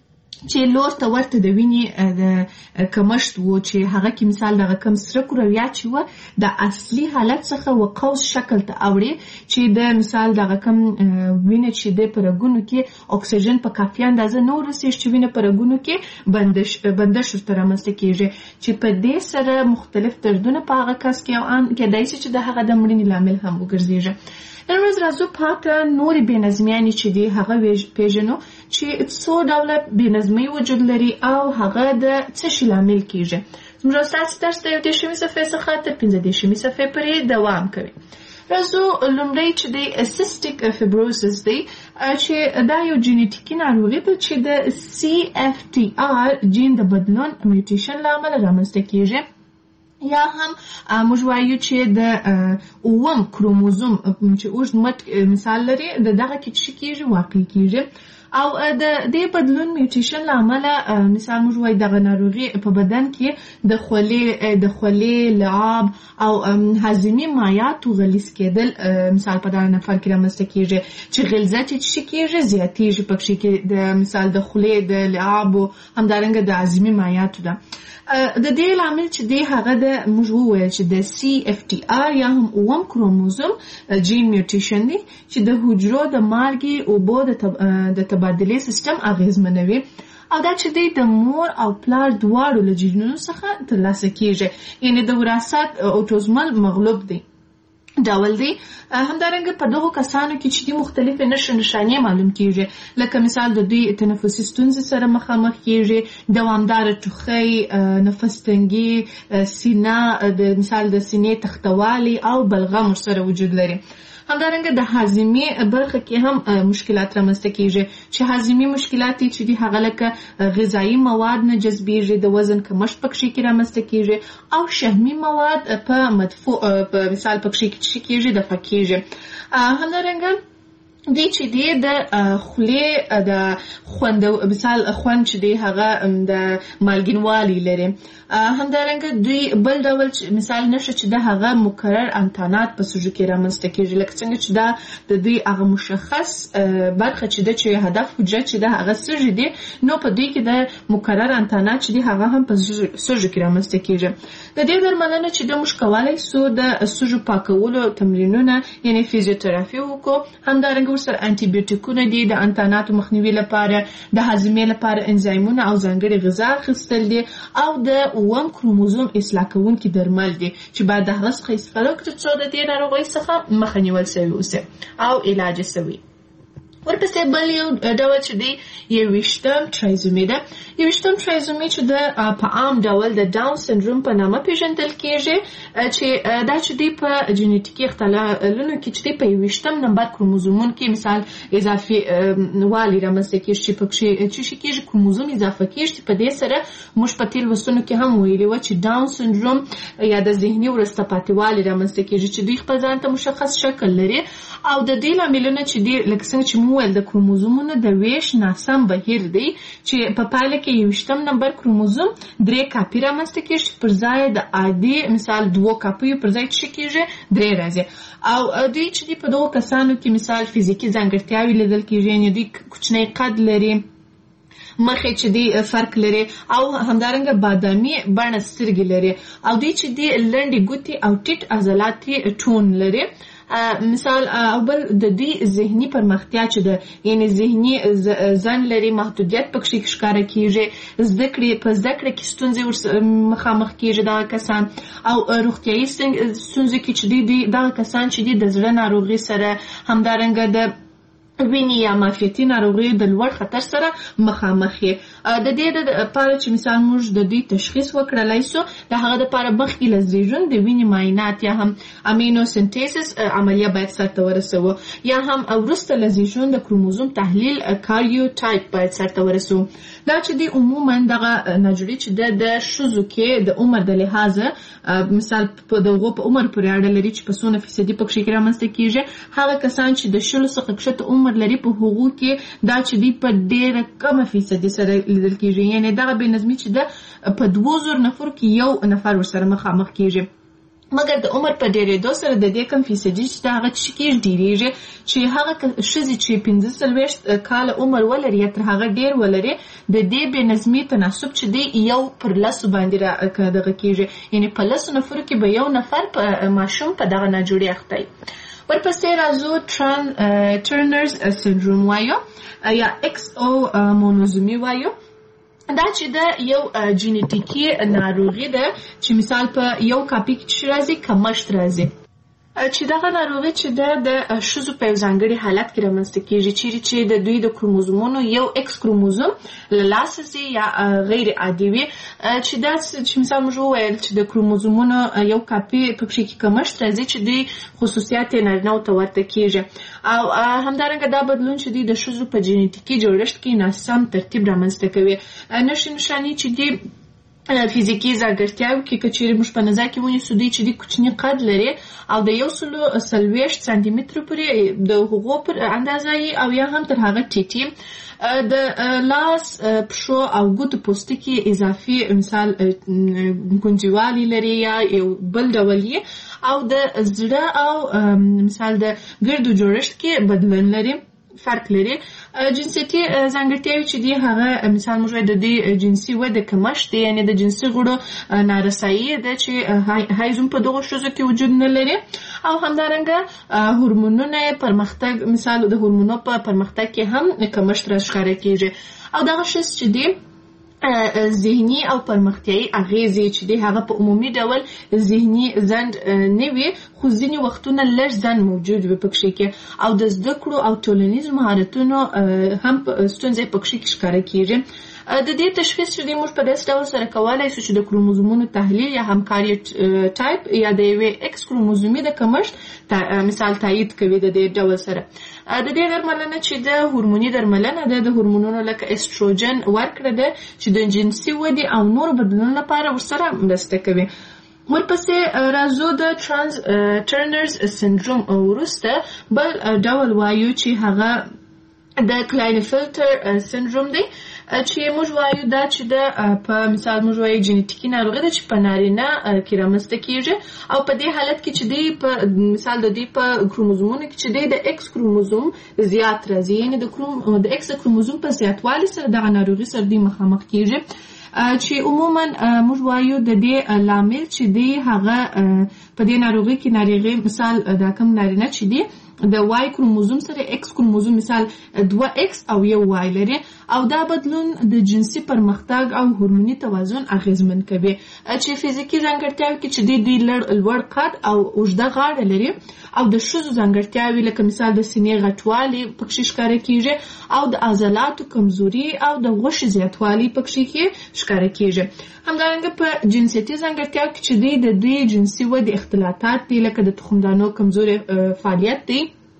چې لور ته ورته د وینې د کمښت و چې هغه کې مثال دغه کم سره کرویات چې وه د اصلي حالت څخه و قوس شکل ته اوړي چې د مثال دغه کم وینه چې د په رګونو کې اکسیجن په کافي اندازه نه ورسېږي چې وینه په رګونو کې بندش بندش ورته رامنځته کېږي چې په دې سره مختلف دردونه په هغه کس کې او ان کېدای شي چې د هغه د مړینې لامل هم وګرځېږي. نن ورځ راځو پاته نورې بېنظمیانې چې دي هغه پېژنو چې څو ډوله بېنظمۍ وجود لري او هغه د څه شي لامل کېږي. زموږ ستاسې درس د یو دېرشمې صفحې څخه تر پنځه دېرشمې صفحې پورې دوام کوي. راځو لومړی چې دی سیسټیک فیبروسس دی چې دا یو جینیټیکي ناروغي ده چې د سی اف ټي آر جین د بدلون میوټیشن له امله رامنځته کېږي یا هم موږ وایو چې د اووم کروموزوم چې اوږد مټ مثال لري د دغه کې څه کېږي واقع کېږي او د دې بدلون میوټیشن له امله مثال موږ وایو دغه ناروغي په بدن کې د خولې د خولې لعاب او هاضمي مایعاتو غلیظ کېدل مثال په دغه نفر کې رامنځته کېږي چې غلظت یې څه کېږي زیاتېږي پکښې کې د مثال د خولې د لعابو همدارنګه د هاضمي مایعاتو ده. د دې لامل چې دی هغه د موږ وویل چې د سی اف ټي آر یا هم اووم کروموزوم جین میوټیشن دی چې د حجرو د مالګې اوبو د تبادلې سیستم اغېزمنوي او دا چې دی د مور او پلار دواړو له جینونو څخه ترلاسه کېږي یعنې د وراثت اوټوزمل مغلوب دی ډول دی. همدارنګه په دغو کسانو کې چې دي مختلفې نښې نښانې معلوم کېږي لکه مثال د دوی تنفسي ستونزې سره مخامخ کېږي، دوامداره ټوخی، نفس تنګي، سینه د مثال د سینې تختوالی او بلغم ورسره وجود لري. همدارنګه د هاضمې برخه کې هم مشکلات رامنځته کېږي چې هاضمي مشکلات چې دي هغه لکه غذایي مواد نه جذبېږي، د وزن کمښت پکښې کې رامنځته کېږي او شحمي مواد په مدفوع په مثال پکښې کې څه کېږي دفع کېږي. همدارنګه دی چې دی د خولې د خوند مثال خوند چې دی هغه د مالګینوالي لري. همدارنګه دوی بل ډول مثال نښه چې د هغه مکرر انتانات په سږو کې رامنځته کېږي لکه څنګه چې دا د دوی هغه مشخص برخه چې ده چې هدف حجره چې ده هغه سږي دي نو په دوی کې د مکرر انتانات چې دي هغه هم په سږو کې رامنځته کېږي. د دې درملنه چې د موږ کولی سو د سږو پاکولو تمرینونه یعنې فیزیوتراپي وکړو. همدارنګه ورسره انټي بیوټیکونه دي د انتاناتو مخنیوي لپاره، د هاضمې لپاره انزایمونه او ځانګړې غذا اخیستل دي او د اووم کروموزوم اصلاح کوونکي درمل دي چې باید د هغه څخه استفاده وکړي څو د دې ناروغۍ څخه مخه نیول سوي اوسي او علاج یې سوي. ورپسې بل یو ډول چې دی یوویشتم ټرایزومي ده. یوویشتم ټرایزومي چې د په عام ډول د ډاون سنډروم په نامه پیژندل کېږي چې دا چې دی په جینیټیکي اختلالونو کې چې دی په یوویشتم نمبر کروموزومونو کې مثال اضافي والی رامنځته کېږي چې پکښې څه شي کېږي کروموزوم اضافه کېږي چې په دې سره موږ په تېر لوستونو کې هم ویلي وه چې ډاون سنډروم یا د ذهني وروسته پاتې والي رامنځته کېږي چې دوی خپل ځان ته مشخص شکل لري او د دې لاملونه چې دی لکه څنګه چې مو ول د کروموزومونو د ویش ناسم بهیر دی چې په پایله کې یوشتم نمبر کروموزوم درې کاپي رامنځته کېږي پر ځای د عادي مثال دوه کاپیو پر ځای چې کېږي درې راځي او دوی چې دی په دغو کسانو کې مثال فزیکي ځانګړتیاوې لیدل کېږي یعنې دوی کوچنی قد لري مخې چې دی فرق لري او همدارنګه بادامي بڼه سترګې لري او دوی چې دی لنډې ګوتې او ټیټ عضلاتي ټون لري مثال او بل د دې ذهني پرمختیا چې د یعنی ذهني ځان لري محدودیت پکې ښکاره کیږي زده کړې په زده کړه کې ستونزې مخامخ کیږي دا کسان او روغتیايي ستونزې کې چې دي دا کسان چې د زړه ناروغي سره همدارنګه د ویني یا معافیتي ناروغي د لوړ خطر سره مخامخ دي د دې لپاره چې مثال موږ د دې تشخیص وکړلای سو د هغه لپاره مخکې له زیږون د ویني معاینات یا هم امینو سنتیسس عملیه باید سرته ورسوو یا هم وروسته له زیږون د کروموزوم تحلیل کاریوټایپ باید سرته ورسوو دا چې دی عموما دغه نجوړي چې د ښځو کې د عمر د لحاظه مثال په دغه په عمر پورې اړه لري چې په څونه فیصدي پکې رامنځته کیږي هغه کسان چې د شلو څخه کښته عمر لري په هغو کې دا چې دی په ډېره کمه فیصدي سره لیدل کیږي یعنی دغه بې نظمي چې ده په دوه زره نفر کې یو نفر ورسره مخامخ کیږي مګر د عمر په ډېرېدو سره د دې کم فیصدي چې د هغه څه کېږي ډېرېږي چې هغه ښځې چې پنځه څلوېښت کاله عمر ولري یا تر هغه ډېر ولري د دې بې نظمي تناسب چې دی یو پر لسو باندې دغه کېږي یعنی په لسو نفرو کې به یو نفر په ماشوم په دغه ناجوړي اخته وي ورپسې راځو ټران ټرنرز سنډروم وایو یا ایکس او مونوزومي وایو دا چې د یو جینیټیکي ناروغي ده چې مثال په یو کاپي کې راځي کمښت راځي چې دغه ناروغي چې د د ښځو په ځانګړي حالت کې رامنځته کیږي چیرې چې د دوی د کروموزومونو یو ایکس کروموزوم له لاسه ځي یا غیر عادي وي چې دا چې مثال موږ وویل چې د کروموزومونو یو کاپي په پکې کې کمښت راځي چې دوی خصوصیات یې نارینه‌و ته ورته کیږي او همدارنګه دا بدلون چې دوی د ښځو په جینیټیکي جوړښت کې ناسم ترتیب رامنځته کوي نښې نښانې چې دي فزیکی ځانګړتیاوې کې که چیرې موږ په نظر کې ونیسو دوی چې د کوچني قد لري او د یو سلو څلوېښت سانتي مترو پورې د هغو پر اندازه یې او یا هم تر هغه ټیټ د لاس پښو او ګوتو پوستکي اضافي مثال ګونجوالي لري یا یو بل ډول یې او د زړه او مثال د ګردو جوړښت کې بدلون لري فرق لري جنسیتي ځانګړتیاوې چې دي هغه مثال موږ د دې جنسي وده کمښت دی یعنې د جنسي غړو نارسایي ده چې هایزم په دغو ښځو کې وجود نه لري او همدارنګه هورمونونه پرمختګ مثال د هورمونو په پرمختګ کې هم کمښت راښکاره کیږي او دغه شخص چې دی ذهني او پرمختیايي اغیزې چې دی هغه په عمومي ډول ذهني ځنډ نه وي خو ځینې وختونه لږ ځنډ موجود وي پکې کې او د زده کړو او ټولنیز مهارتونو هم ستونزې پکې کې ښکاره کیږي د دې تشخیص چې موږ په داسې ډول سره کولای شو چې د کروموزومونو تحلیل یا همکاري ټایپ یا د یوې ایکس کروموزومي د کمښت مثال تایید کوي د دې ډول سره د دې درملنه چې د هورموني درملنه ده د هورمونونو لکه استروجن ورکړه ده چې د جنسي ودې او نور بدلون لپاره ورسره مرسته کوي ورپسې راځو د ټرانس ټرنرز سنډروم وروسته بل ډول وایو چې هغه د کلاینفلټر سنډروم دی چې موږ وایو دا چې د په مثال موږ وایو جینیټیکي ناروغي ده چې په نارینه کې رامنځته کیږي او په دې حالت کې چې دی په مثال د دې په کروموزومونو کې چې دی د ایکس کروموزوم زیات راځي یعنې د کروم د ایکس کروموزوم په زیاتوالي سره دغه ناروغي سره دی مخامخ کیږي چې عموما موږ وایو د دې لامل چې دی هغه په دې ناروغي کې ناروغي مثال دا کوم نارینه چې دی د واي کروموزوم سره ایکس کروموزوم مثال دوه ایکس او یو واي لري او دا بدلون د جنسي پرمختګ او هورموني توازن اغیزمن کوي چې فزیکي ځانګړتیاوې کې چې د لوړ قد او اوږده غاړه لري او د ښځو ځانګړتیاوې لکه مثال د سینې غټوالی پکې ښکاره کیږي او د عضلاتو کمزوري او د غوښې زیاتوالی پکې کې ښکاره کیږي همدارنګه په جنسیتي ځانګړتیاوو کې چې د دوی جنسي ودې اختلالات دي لکه د تخمدانو کمزوري فعالیت دی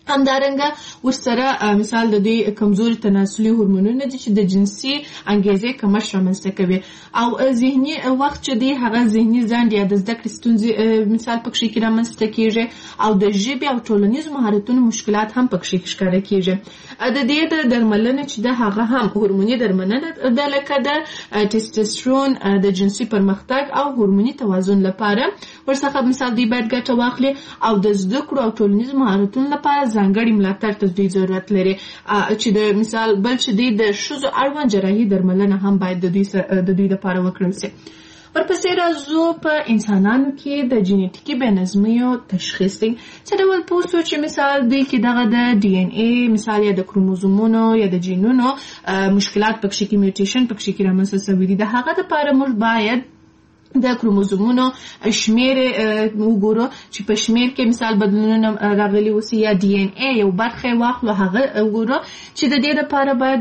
همدارنګه ورسره مثال د دې کمزوري تناسلي هورمونونه دي چې د جنسي انګیزې کمښت رامنځته کوي او ذهني وخت چې دی هغه ذهني ځنډ یا د زده کړې ستونزې مثال پکې کې رامنځته کیږي او د ژبې او ټولنیز مهارتونو مشکلات هم پکې ښکاره کیږي. د دې د درملنه چې د هغه هم هورموني درملنه د لکه د ټیسټوسترون د جنسي پرمختګ او هورموني توازن لپاره ورڅخه مثال دی باید ګټه واخلي او د زده کړو او ټولنیز مهارتونو لپاره ځانګړي ملاتړ ته دوی ضرورت لري چې د مثال بل چې دی د ښځو اړوند جراحي درملنه هم باید د دوی د دوی لپاره وکړل شي. ورپسې راځو په انسانانو کې د جینیټیکي بېنظمیو تشخیص دی. څه ډول پوه شو چې مثال دوی کې دغه د ډي ان اے مثال یا د کروموزومونو یا د جینونو مشکلات پکې کې میوټیشن پکې کې رامنځته شوي دي. د هغه لپاره موږ باید د کروموزومونو شمیر وګورو چې په شمیر کې مثال بدلونونه راغلي اوسي یا ډي ان اے یو برخه واخلو هغه وګورو چې د دې لپاره باید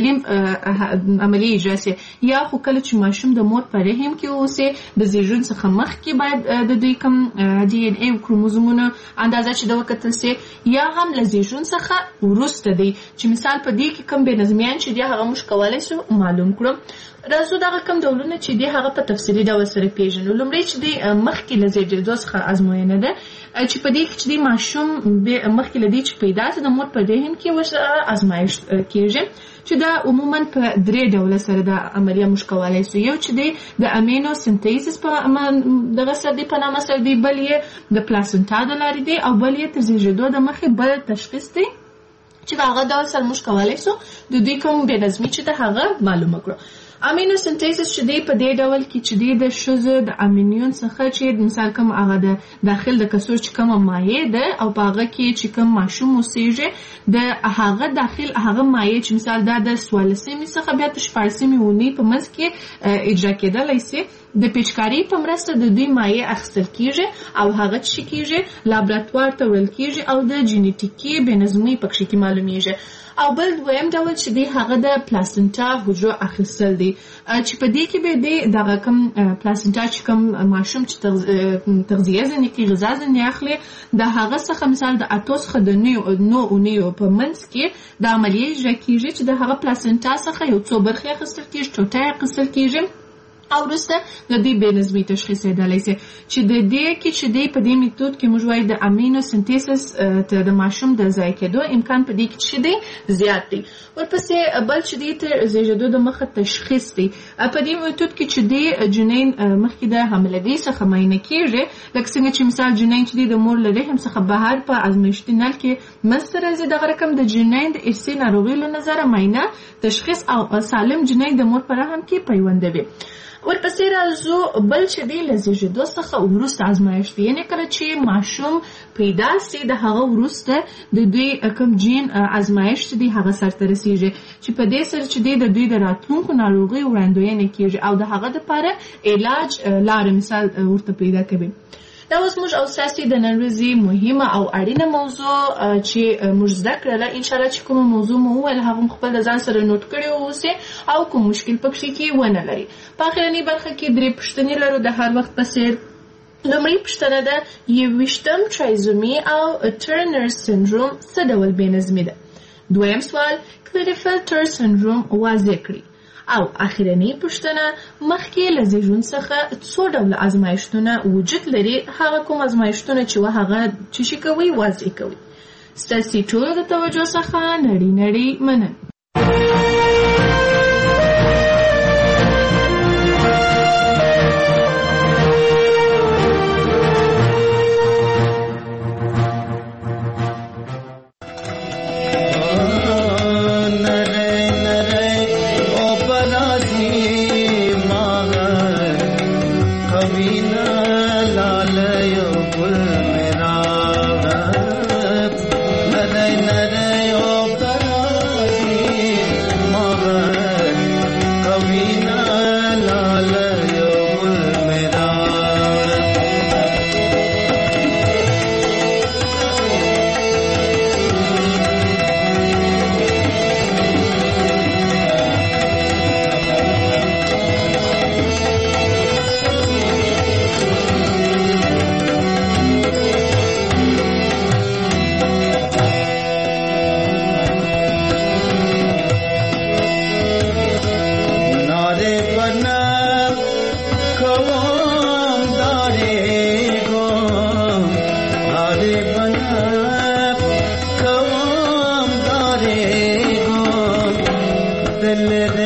مختلف عملی اجرا شي یا خو کله چې ماشوم د مور په رحم کې اوسي د زیږون څخه مخکې باید د دوی کوم ډي ان اے او کروموزومونو اندازه چې د وکتل شي یا هم له زیږون څخه وروسته دی چې مثال په دې کې کوم بېنظمیان چې دی هغه موږ کولی شو معلوم کړو. راځو دغه کوم ډولونه چې دی هغه په تفصیلي ډول سره پیژنو. لومړی چې دی مخکې له زیږېدو څخه ازموینه ده چې په دې کې چې دی ماشوم مخکې له دې چې پیدا شي د مور په رحم کې ورسره ازمایښت کیږي چې دا عموما په درې ډوله سره د عملیه موږ کولی شو. یو چې دی د امینو سنتیزس په دغه سره دی په نامه سره دی، بل یې د پلاسنټا د لارې دی او بل یې تر زیږېدو د مخکې بل تشخیص دی چې په هغه ډول سره موږ کولی شو د دوی کوم بېنظمي چې د هغه معلومه کړو. امینو سنتیزس چې دی په دې ډول کې چې دی د ښځو د امینیون څخه چې مثال کوم هغه د داخل د کڅوړ چې کومه مایع ده او په هغه کې چې کوم ماشوم اوسېږي د هغه داخل هغه مایع چې مثال دا د څوارلسمې څخه بیا تر شپاړسمې اونۍ په منځ کې اجرا کېدلی شي. د پیچکارۍ په مرسته د دوی مایع اخیستل کیږي او هغه څه کیږي لابراتوار ته وړل کیږي او د جینیټیکي بېنظمۍ پکې کې معلومیږي. او بل دویم ډول چې دی هغه د پلاسنټا حجرو اخیستل دی چې په دې کې به دی دغه کوم پلاسنټا چې کوم ماشوم چې تغذیه ځنې کې غذا ځنې اخلي د هغه څخه مثال د اتو څخه د نو اونیو په منځ کې د عملیې اجرا کیږي چې د هغه پلاسنټا څخه یو څو برخې اخیستل کیږي، ټوټه اخیستل کیږي او وروسته د دې بېنظمۍ تشخیص کېدلی شي چې د دې کې چې دی په دې میتود کې موږ وایو د امینو سنتیسس ته د ماشوم د ضایع کېدو امکان په دې کې چې دی زیات دی. ورپسې بل چې دی تر زیږېدو د مخه تشخیص دی. په دې میتود کې چې دی جنین مخکې د حاملګۍ څخه معاینه کېږي لکه څنګه چې مثال جنین چې دی د مور له رحم څخه بهر په ازمایښتي نل کې منځته راځي دغه رقم د جنین د ارثي ناروغۍ له نظره معاینه تشخیص او سالم جنین د مور په رحم کې پیوندوي. ورپسې راځو بل چې دی له زیږېدو څخه وروسته ازمایښت یعنې کله چې ماشوم پیدا سي د هغه وروسته د دوی کوم جین ازمایښت دی هغه سرته رسیږي چې په دې سره چې دی د دوی د راتلونکو ناروغیو وړاندوینه کیږي او د هغه دپاره علاج لاره مثال ورته پیدا کوي. دا اوس موږ او ستاسې د نن ورځې مهمه او اړینه موضوع چې موږ زده کړله انشاءالله چې کومه موضوع مو وویل هغه مو خپل د ځان سره نوټ کړی واوسئ او کوم مشکل پکښې کې ونه لري. په اخرنۍ برخه کې درې پوښتنې لرو د هر وخت په څېر. لومړۍ پوښتنه ده یوویشتم ټرایزومي او ټرنر سنډروم څه ډول بېنظمي ده؟ دویم سوال کلریفیلټر سنډروم واضح کړي. او اخرنۍ پوښتنه مخکې له زیږون څخه څو ډوله ازمایښتونه وجود لري هغه کوم ازمایښتونه چې و هغه چې شي کوئ واضح کوئ. ستاسې ټولو د توجه څخه نړۍ نړۍ مننه. دل